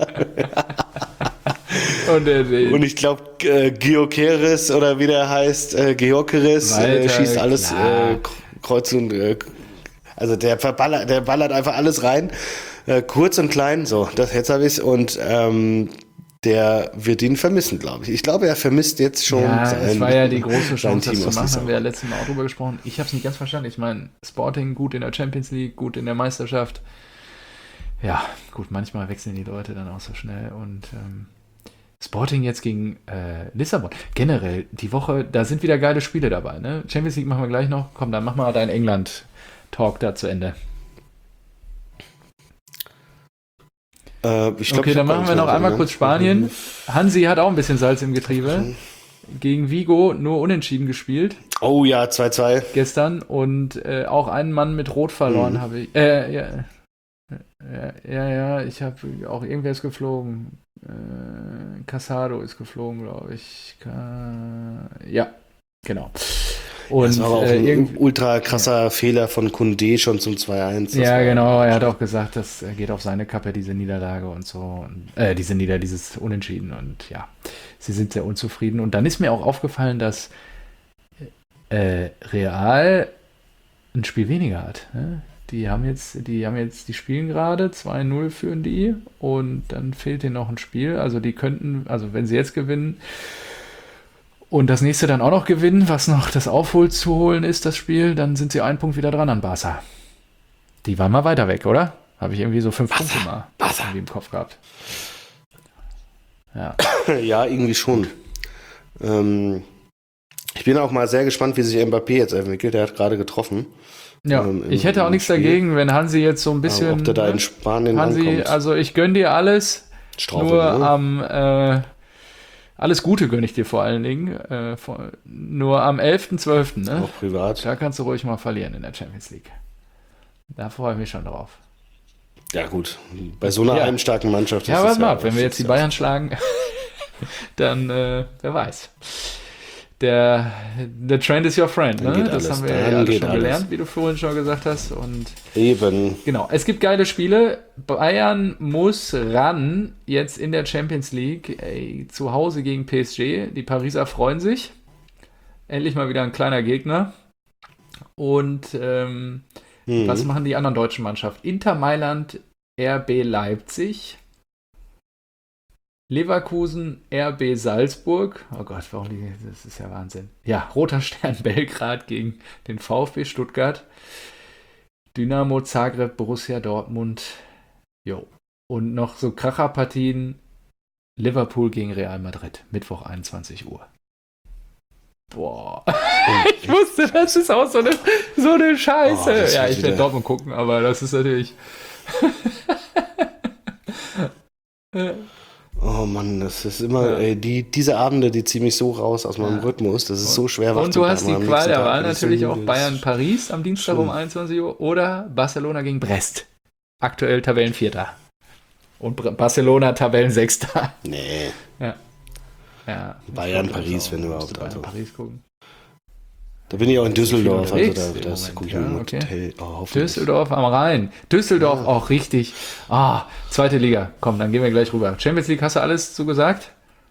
Speaker 1: Und ich glaube, Gyökeres oder wie der heißt, Gyökeres schießt alles kreuz und also der ballert einfach alles rein, kurz und klein, so, jetzt habe ich es und der wird ihn vermissen, glaube ich. Ich glaube, er vermisst jetzt schon
Speaker 2: es war ja die große Chance, das zu machen, haben wir ja letztes Mal auch drüber gesprochen. Ich habe es nicht ganz verstanden. Ich meine, Sporting gut in der Champions League, gut in der Meisterschaft. Ja, gut, manchmal wechseln die Leute dann auch so schnell und Sporting jetzt gegen Lissabon. Generell, die Woche, da sind wieder geile Spiele dabei. Ne? Champions League machen wir gleich noch. Komm, dann mach mal dein England-Talk da zu Ende. Okay, dann machen wir noch einmal kurz Spanien. Hansi hat auch ein bisschen Salz im Getriebe. Gegen Vigo nur unentschieden gespielt.
Speaker 1: Oh ja, 2-2.
Speaker 2: Gestern. Und auch einen Mann mit Rot verloren habe ich. Ich habe auch irgendwer ist geflogen. Casado ist geflogen, glaube ich. Ja, genau. Und
Speaker 1: das war auch ein ultra krasser Fehler von Koundé schon zum 2-1.
Speaker 2: Ja, genau. Er hat auch gesagt, das geht auf seine Kappe, diese Niederlage und so. Dieses Unentschieden. Und ja, sie sind sehr unzufrieden. Und dann ist mir auch aufgefallen, dass Real ein Spiel weniger hat. Ne? Die spielen gerade, 2-0 führen die und dann fehlt denen noch ein Spiel. Also die könnten, wenn sie jetzt gewinnen und das nächste dann auch noch gewinnen, was noch das Aufholt zu holen ist, das Spiel, dann sind sie einen Punkt wieder dran an Barca. Die waren mal weiter weg, oder? Habe ich irgendwie so 5 Punkte mal irgendwie im Kopf gehabt. Ja,
Speaker 1: ja, irgendwie schon. Ich bin auch mal sehr gespannt, wie sich Mbappé jetzt entwickelt. Er hat gerade getroffen.
Speaker 2: Ja, ich hätte auch nichts dagegen, wenn Hansi jetzt so ein bisschen...
Speaker 1: Ob der da in Spanien
Speaker 2: Hansi,
Speaker 1: ankommt.
Speaker 2: also ich gönne dir alles. Alles Gute gönne ich dir vor allen Dingen. Nur am 11.12. Ne?
Speaker 1: Auch privat.
Speaker 2: Da kannst du ruhig mal verlieren in der Champions League. Da freue ich mich schon drauf.
Speaker 1: Ja gut, bei so einer heimstarken Mannschaft...
Speaker 2: Ja, warte mal ab, wenn wir jetzt die Bayern schlagen, dann wer weiß. Der Trend is your friend, ne? Das haben wir ja alle schon gelernt, wie du vorhin schon gesagt hast. Und
Speaker 1: eben.
Speaker 2: Genau, es gibt geile Spiele. Bayern muss ran, jetzt in der Champions League, zu Hause gegen PSG. Die Pariser freuen sich. Endlich mal wieder ein kleiner Gegner. Und was machen die anderen deutschen Mannschaften? Inter Mailand, RB Leipzig. Leverkusen, RB Salzburg. Oh Gott, das ist ja Wahnsinn. Ja, Roter Stern Belgrad gegen den VfB Stuttgart. Dynamo Zagreb, Borussia Dortmund. Jo. Und noch so Kracherpartien. Liverpool gegen Real Madrid. Mittwoch 21 Uhr. Boah. Ich wusste, das ist auch so eine Scheiße. Ja, ich werde Dortmund gucken, aber das ist natürlich...
Speaker 1: Oh Mann, das ist immer, diese Abende, die ziehen mich so raus aus meinem Rhythmus, das ist so schwer.
Speaker 2: Und du hast die Qual der Wahl natürlich auch Bayern-Paris am Dienstag um 21 Uhr oder Barcelona gegen Brest. Aktuell Tabellenvierter. Und Barcelona Tabellensechster.
Speaker 1: Nee.
Speaker 2: Ja.
Speaker 1: Bayern-Paris, wenn überhaupt.
Speaker 2: Bayern-Paris gucken.
Speaker 1: Da bin ich auch in Düsseldorf, also da gucke ich im
Speaker 2: okay.
Speaker 1: Hotel. Oh,
Speaker 2: Düsseldorf am Rhein. Düsseldorf auch richtig. Zweite Liga. Komm, dann gehen wir gleich rüber. Champions League, hast du alles zugesagt?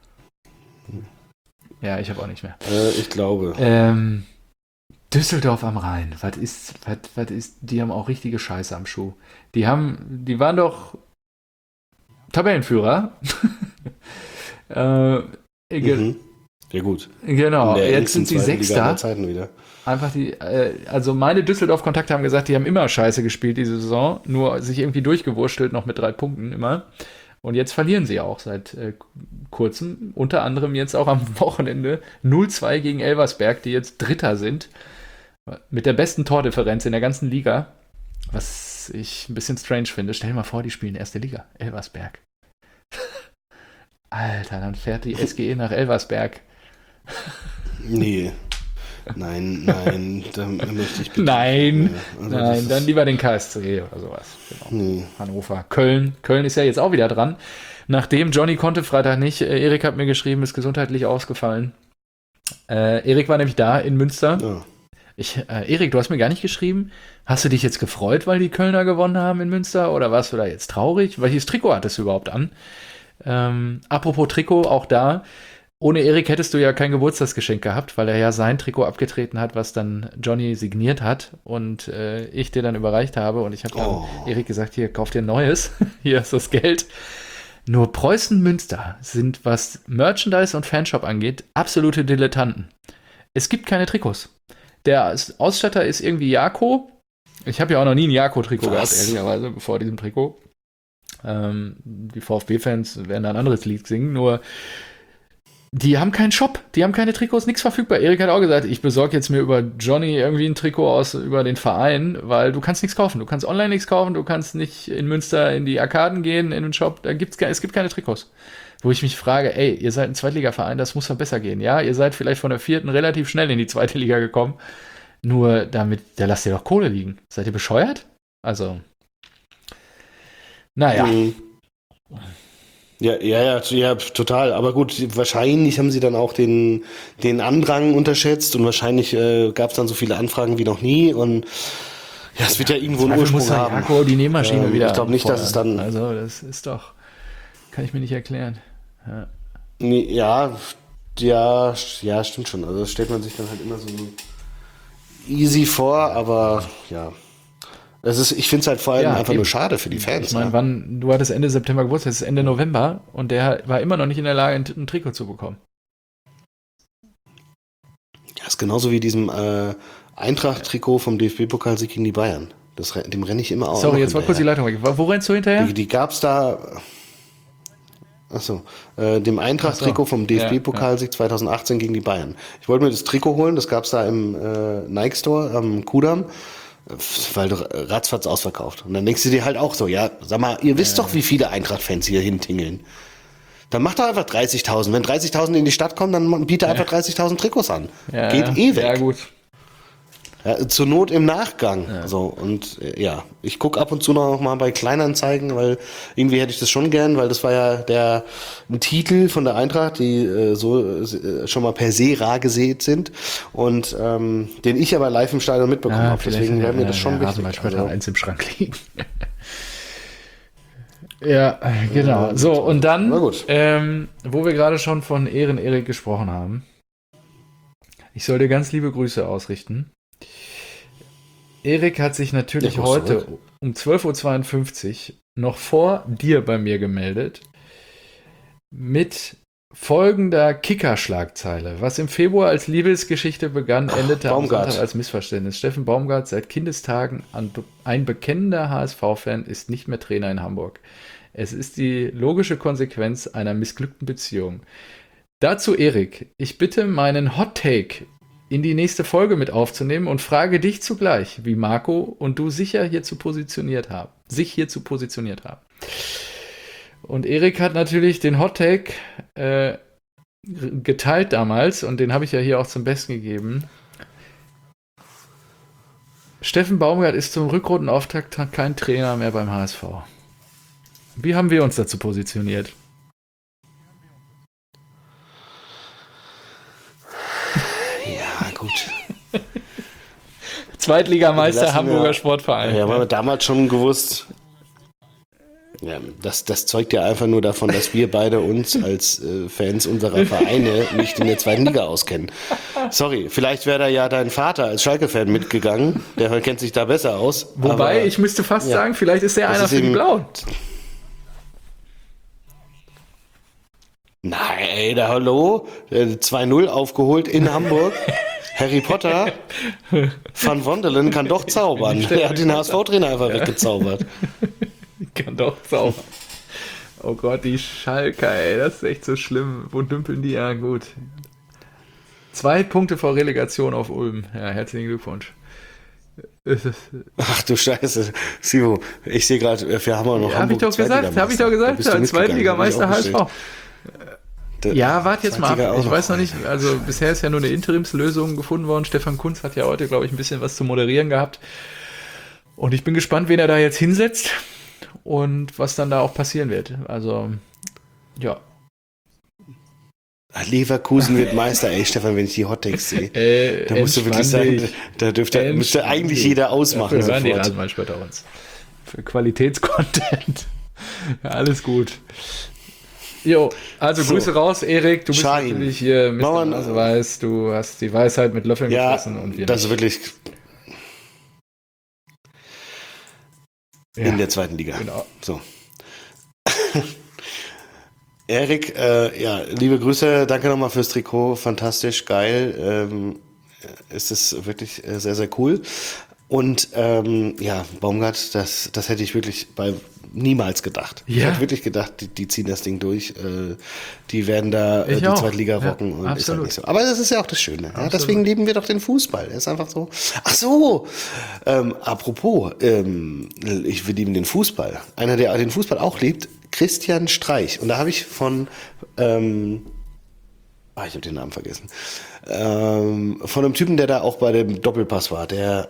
Speaker 2: Ja, ich habe auch nicht mehr.
Speaker 1: Ich glaube.
Speaker 2: Düsseldorf am Rhein. Was ist, die haben auch richtige Scheiße am Schuh. Die waren doch Tabellenführer.
Speaker 1: Ja gut.
Speaker 2: Genau, jetzt sind sie Sechster.
Speaker 1: Wieder.
Speaker 2: Einfach also meine Düsseldorf-Kontakte haben gesagt, die haben immer Scheiße gespielt diese Saison, nur sich irgendwie durchgewurstelt, noch mit 3 Punkten immer. Und jetzt verlieren sie auch seit kurzem, unter anderem jetzt auch am Wochenende 0-2 gegen Elversberg, die jetzt Dritter sind, mit der besten Tordifferenz in der ganzen Liga, was ich ein bisschen strange finde. Stell dir mal vor, die spielen erste Liga, Elversberg. Alter, dann fährt die SGE nach Elversberg.
Speaker 1: Nee. Nein, da möchte ich bitte.
Speaker 2: Nein, dann lieber den KSC oder sowas. Genau. Nee. Hannover. Köln ist ja jetzt auch wieder dran. Nachdem Johnny konnte Freitag nicht, Erik hat mir geschrieben, ist gesundheitlich ausgefallen. Erik war nämlich da in Münster. Ja. Erik, du hast mir gar nicht geschrieben. Hast du dich jetzt gefreut, weil die Kölner gewonnen haben in Münster? Oder warst du da jetzt traurig? Welches Trikot hattest du überhaupt an? Apropos Trikot, auch da. Ohne Erik hättest du ja kein Geburtstagsgeschenk gehabt, weil er ja sein Trikot abgetreten hat, was dann Johnny signiert hat und ich dir dann überreicht habe. Und ich habe dann Erik gesagt, hier, kauf dir ein neues. Hier ist das Geld. Nur Preußen Münster sind, was Merchandise und Fanshop angeht, absolute Dilettanten. Es gibt keine Trikots. Der Ausstatter ist irgendwie Jako. Ich habe ja auch noch nie ein Jako-Trikot gehabt, ehrlicherweise, vor diesem Trikot. Die VfB-Fans werden da ein anderes Lied singen, nur die haben keinen Shop, die haben keine Trikots, nichts verfügbar. Erik hat auch gesagt, ich besorge jetzt mir über Johnny irgendwie ein Trikot über den Verein, weil du kannst nichts kaufen. Du kannst online nichts kaufen, du kannst nicht in Münster in die Arkaden gehen, in den Shop, es gibt keine Trikots. Wo ich mich frage, ey, ihr seid ein Zweitligaverein, das muss doch besser gehen, ja? Ihr seid vielleicht von der 4. relativ schnell in die 2. Liga gekommen, nur da lasst ihr doch Kohle liegen. Seid ihr bescheuert? Also, naja.
Speaker 1: Ja, total. Aber gut, wahrscheinlich haben sie dann auch den Andrang unterschätzt und wahrscheinlich gab es dann so viele Anfragen wie noch nie und ja, es wird ja irgendwo einen Ursprung haben.
Speaker 2: Jako die Nähmaschine wieder.
Speaker 1: Ich glaube nicht, dass es dann...
Speaker 2: Also das ist doch... Kann ich mir nicht erklären.
Speaker 1: Ja, stimmt schon. Also das stellt man sich dann halt immer so easy vor, aber ja... Ich finde es halt vor allem einfach nur schade für die Fans.
Speaker 2: Ich meine, du hattest Ende September Geburtstag, es ist Ende November und der war immer noch nicht in der Lage, ein Trikot zu bekommen.
Speaker 1: Ja, ist genauso wie diesem Eintracht-Trikot vom DFB-Pokalsieg gegen die Bayern. Dem renne ich immer aus.
Speaker 2: Sorry, jetzt war kurz die Leitung weg. Wo rennst du hinterher?
Speaker 1: Die gab's da... Achso, dem Eintracht-Trikot vom DFB-Pokalsieg 2018 gegen die Bayern. Ich wollte mir das Trikot holen, das gab's da im Nike-Store am Kudamm. Weil du ratzfatz ausverkauft. Und dann denkst du dir halt auch so, ja, sag mal, ihr wisst doch, wie viele Eintracht-Fans hier hintingeln. Dann macht doch einfach 30.000. Wenn 30.000 in die Stadt kommen, dann bietet einfach 30.000 Trikots an.
Speaker 2: Ja,
Speaker 1: geht eh weg.
Speaker 2: Ja, gut.
Speaker 1: Ja, zur Not im Nachgang. Ja. So, und ich gucke ab und zu noch mal bei Kleinanzeigen, weil irgendwie hätte ich das schon gern, weil das war ja ein Titel von der Eintracht, die schon mal per se rar gesät sind und den ich aber live im Stadion mitbekommen habe. Deswegen wäre mir das schon wichtig.
Speaker 2: Mal später eins im Schrank liegen. Ja, genau. So, und dann, wo wir gerade schon von Erik gesprochen haben, ich soll dir ganz liebe Grüße ausrichten. Erik hat sich natürlich heute um 12.52 Uhr noch vor dir bei mir gemeldet mit folgender Kicker-Schlagzeile. Was im Februar als Liebesgeschichte begann, endete am
Speaker 1: Baumgart.
Speaker 2: Sonntag als Missverständnis. Steffen Baumgart, seit Kindestagen ein bekennender HSV-Fan, ist nicht mehr Trainer in Hamburg. Es ist die logische Konsequenz einer missglückten Beziehung. Dazu, Erik, ich bitte meinen Hot-Take in die nächste Folge mit aufzunehmen und frage dich zugleich, wie Marco und du sich hierzu positioniert haben. Und Erik hat natürlich den Hot-Take geteilt damals und den habe ich ja hier auch zum Besten gegeben. Steffen Baumgart ist zum Rückrundenauftakt kein Trainer mehr beim HSV. Wie haben wir uns dazu positioniert?
Speaker 1: Ja, gut.
Speaker 2: Zweitligameister Hamburger Sportverein.
Speaker 1: Ja, haben wir damals schon gewusst. Ja, das zeugt ja einfach nur davon, dass wir beide uns als Fans unserer Vereine nicht in der zweiten Liga auskennen. Sorry, vielleicht wäre da ja dein Vater als Schalke-Fan mitgegangen. Der kennt sich da besser aus.
Speaker 2: Wobei,
Speaker 1: aber
Speaker 2: ich müsste fast sagen, vielleicht ist der einer für die Blauen.
Speaker 1: Nein, ey, da hallo. 2-0 aufgeholt in Hamburg. Harry Potter van Wondelen kann doch zaubern. Er hat den HSV-Trainer einfach weggezaubert.
Speaker 2: Kann doch zaubern. Oh Gott, die Schalker, ey, das ist echt so schlimm. Wo dümpeln die? Ja, gut. 2 Punkte vor Relegation auf Ulm. Ja, herzlichen Glückwunsch.
Speaker 1: Ach du Scheiße. Sivo, ich sehe gerade, wir haben auch noch
Speaker 2: Hab ich doch gesagt, als Zweitligameister HSV. Ja, warte jetzt mal ab. Ich weiß noch nicht, also bisher ist ja nur eine Interimslösung gefunden worden. Stefan Kuntz hat ja heute, glaube ich, ein bisschen was zu moderieren gehabt. Und ich bin gespannt, wen er da jetzt hinsetzt und was dann da auch passieren wird. Also, ja.
Speaker 1: Leverkusen wird Meister, ey Stefan, wenn ich die Hottakes sehe. Da musst du wirklich sagen, da müsste eigentlich jeder ausmachen.
Speaker 2: Dafür hören die Rasenballspötter uns. Für Qualitätscontent. Ja, alles gut. Jo, also so. Grüße raus, Erik. Du bist natürlich hier Mr. Naseweiß. Du hast die Weisheit mit Löffeln gefressen. Und wir
Speaker 1: das ist wirklich in der zweiten Liga.
Speaker 2: Genau.
Speaker 1: So. Erik, liebe Grüße. Danke nochmal fürs Trikot. Fantastisch, geil. Es ist wirklich sehr, sehr cool. Und Baumgart, das hätte ich wirklich niemals gedacht.
Speaker 2: Ja.
Speaker 1: Ich hätte wirklich gedacht, die ziehen das Ding durch. Die werden da die zweite Liga rocken. Und ist halt nicht so. Aber das ist ja auch das Schöne. Ja? Deswegen lieben wir doch den Fußball. Er ist einfach so. Ach so, apropos, wir lieben den Fußball. Einer, der den Fußball auch liebt, Christian Streich. Und da habe ich von ich habe den Namen vergessen. Von einem Typen, der da auch bei dem Doppelpass war, der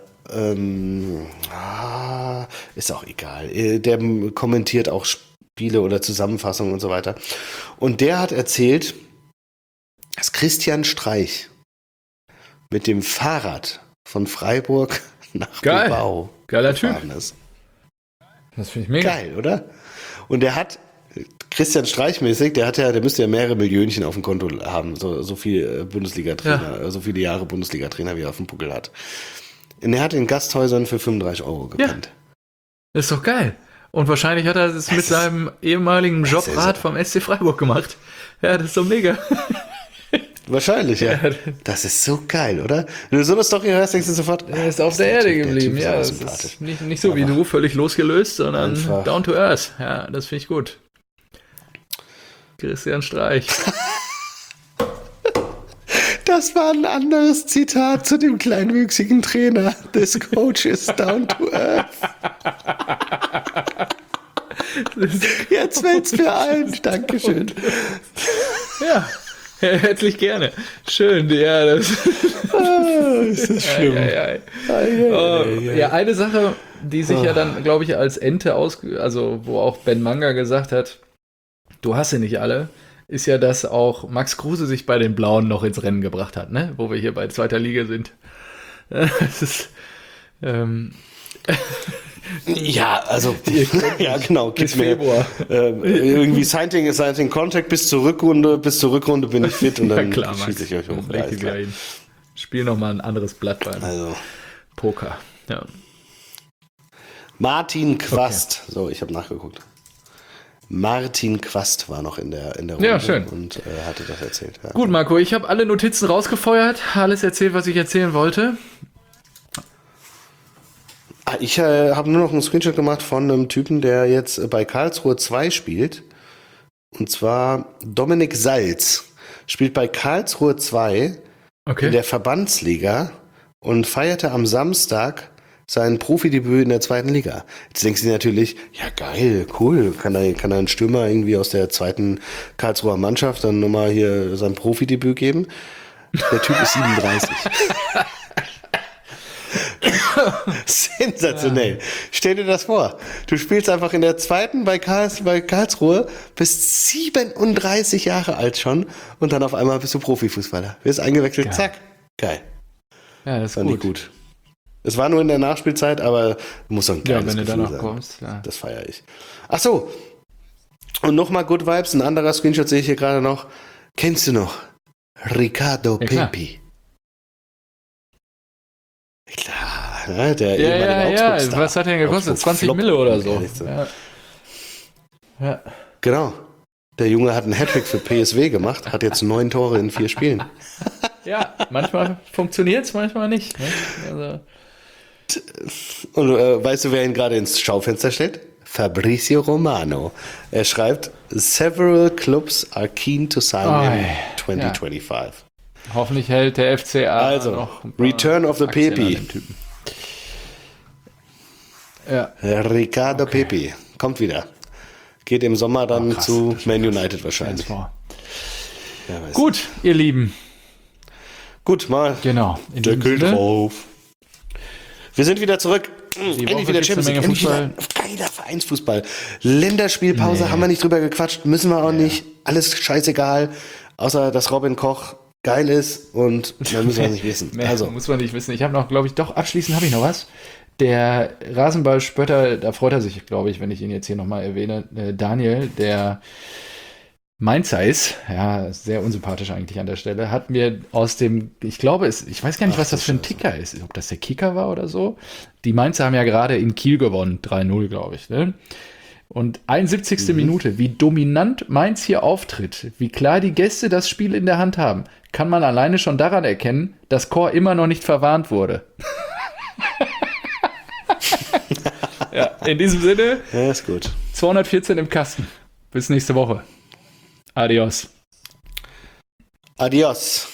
Speaker 1: ist auch egal. Der kommentiert auch Spiele oder Zusammenfassungen und so weiter. Und der hat erzählt, dass Christian Streich mit dem Fahrrad von Freiburg nach Bilbao
Speaker 2: Geiler Typ.
Speaker 1: ist.
Speaker 2: Das finde ich mega.
Speaker 1: Geil, oder? Und der hat Christian Streich-mäßig, der müsste ja mehrere Millionchen auf dem Konto haben, so viel Bundesliga-Trainer, so viele Jahre Bundesliga-Trainer, wie er auf dem Puckel hat. Und er hat in Gasthäusern für 35 € gepennt.
Speaker 2: Ja, ist doch geil. Und wahrscheinlich hat er das mit seinem ehemaligen Jobrad vom SC Freiburg gemacht. Ja, das ist doch mega.
Speaker 1: Wahrscheinlich, ja. Das ist so geil, oder? Wenn du so eine Story hörst, denkst du sofort,
Speaker 2: er ist auf der Erde geblieben. Ja, das ist nicht so wie du, völlig losgelöst, sondern einfach down to earth. Ja, das finde ich gut. Christian Streich.
Speaker 1: Das war ein anderes Zitat zu dem kleinwüchsigen Trainer. This coach is down to earth. Jetzt fällt's mir ein. Dankeschön.
Speaker 2: Ja, herzlich gerne. Schön, ja. Das
Speaker 1: ist das schlimm.
Speaker 2: Ja, eine Sache, die sich ja dann, glaube ich, als Ente wo auch Ben Manga gesagt hat, du hast sie nicht alle, ist ja, dass auch Max Kruse sich bei den Blauen noch ins Rennen gebracht hat, ne? Wo wir hier bei zweiter Liga sind. Das ist,
Speaker 1: ja, also, ja, genau.
Speaker 2: Bis Februar.
Speaker 1: Irgendwie Signing Contract bis zur Rückrunde bin ich fit und dann schieße ich euch hoch.
Speaker 2: Spiel nochmal ein anderes Blatt beim Poker. Ja.
Speaker 1: Martin Quast. Okay. So, ich habe nachgeguckt. Martin Quast war noch in der Runde
Speaker 2: Ja, schön.
Speaker 1: und hatte das erzählt. Ja.
Speaker 2: Gut, Marco, ich habe alle Notizen rausgefeuert, alles erzählt, was ich erzählen wollte.
Speaker 1: Ich habe nur noch einen Screenshot gemacht von einem Typen, der jetzt bei Karlsruhe 2 spielt. Und zwar Dominik Salz. Spielt bei Karlsruhe 2
Speaker 2: Okay.
Speaker 1: in der Verbandsliga und feierte am Samstag sein Profidebüt in der 2. Liga. Jetzt denkst du dir natürlich, ja geil, cool, kann da ein Stürmer irgendwie aus der 2. Karlsruher Mannschaft dann nochmal hier sein Profidebüt geben? Der Typ ist 37. Sensationell. Stell dir das vor. Du spielst einfach in der 2. bei Karlsruhe, bist 37 Jahre alt schon und dann auf einmal bist du Profifußballer. Wirst eingewechselt,
Speaker 2: Geil.
Speaker 1: zack. Geil.
Speaker 2: Ja, das ist
Speaker 1: Fand ich gut. Es war nur in der Nachspielzeit, aber muss doch ein
Speaker 2: Ja,
Speaker 1: geiles
Speaker 2: wenn du
Speaker 1: Gefühl
Speaker 2: danach
Speaker 1: sein.
Speaker 2: kommst, ja.
Speaker 1: Das feiere ich. Ach so. Und nochmal Good Vibes, ein anderer Screenshot sehe ich hier gerade noch. Kennst du noch Ricardo
Speaker 2: Ja, klar.
Speaker 1: Pepi? Klar, ne? Der
Speaker 2: Ja,
Speaker 1: ehemalige
Speaker 2: ja,
Speaker 1: Augsburg-Star.
Speaker 2: was hat der denn gekostet?
Speaker 1: Augsburg
Speaker 2: 20
Speaker 1: Flop,
Speaker 2: Mille oder
Speaker 1: um
Speaker 2: so.
Speaker 1: ehrlich zu sein.
Speaker 2: Ja. Ja.
Speaker 1: Genau. Der Junge hat einen Hattrick für PSW gemacht, hat jetzt 9 Tore in 4 Spielen.
Speaker 2: Ja, manchmal funktioniert es, manchmal nicht. Ne? Also,
Speaker 1: Und weißt du, wer ihn gerade ins Schaufenster stellt? Fabrizio Romano. Er schreibt, several clubs are keen to sign him
Speaker 2: ja.
Speaker 1: 2025.
Speaker 2: hoffentlich hält der FCA
Speaker 1: Also,
Speaker 2: noch ein paar
Speaker 1: Return of the
Speaker 2: Aktien
Speaker 1: Pepi.
Speaker 2: an dem Typen. Ja,
Speaker 1: Ricardo Pepi kommt wieder. Geht im Sommer dann
Speaker 2: krass,
Speaker 1: zu
Speaker 2: das
Speaker 1: Man United wahrscheinlich.
Speaker 2: vor.
Speaker 1: Ja, weiß
Speaker 2: Gut, ihr Lieben.
Speaker 1: Gut, mal
Speaker 2: Genau. In diesem
Speaker 1: Deckel
Speaker 2: Sinne,
Speaker 1: drauf. Wir sind wieder zurück.
Speaker 2: Die
Speaker 1: Endlich
Speaker 2: Woche
Speaker 1: wieder
Speaker 2: gibt's
Speaker 1: Champions
Speaker 2: eine
Speaker 1: League.
Speaker 2: Menge
Speaker 1: Endlich wieder geiler Vereinsfußball. Länderspielpause haben wir nicht drüber gequatscht. Müssen wir auch nicht. Alles scheißegal. Außer, dass Robin Koch geil ist und mehr müssen wir nicht wissen.
Speaker 2: mehr
Speaker 1: Also,
Speaker 2: muss man nicht wissen. Ich habe noch, glaube ich, doch abschließend habe ich noch was. Der Rasenballspötter, da freut er sich, glaube ich, wenn ich ihn jetzt hier nochmal erwähne, Daniel, der Mainzer ist, ja, sehr unsympathisch eigentlich an der Stelle, hat mir aus dem, ich glaube, ich weiß gar nicht, was das für ein Ticker ist, ob das der Kicker war oder so. Die Mainzer haben ja gerade in Kiel gewonnen, 3-0, glaube ich, ne? Und 71. Minute, wie dominant Mainz hier auftritt, wie klar die Gäste das Spiel in der Hand haben, kann man alleine schon daran erkennen, dass Chor immer noch nicht verwarnt wurde. Ja, in diesem Sinne,
Speaker 1: ja, ist gut.
Speaker 2: 214 im Kasten. Bis nächste Woche. Adios.
Speaker 1: Adios.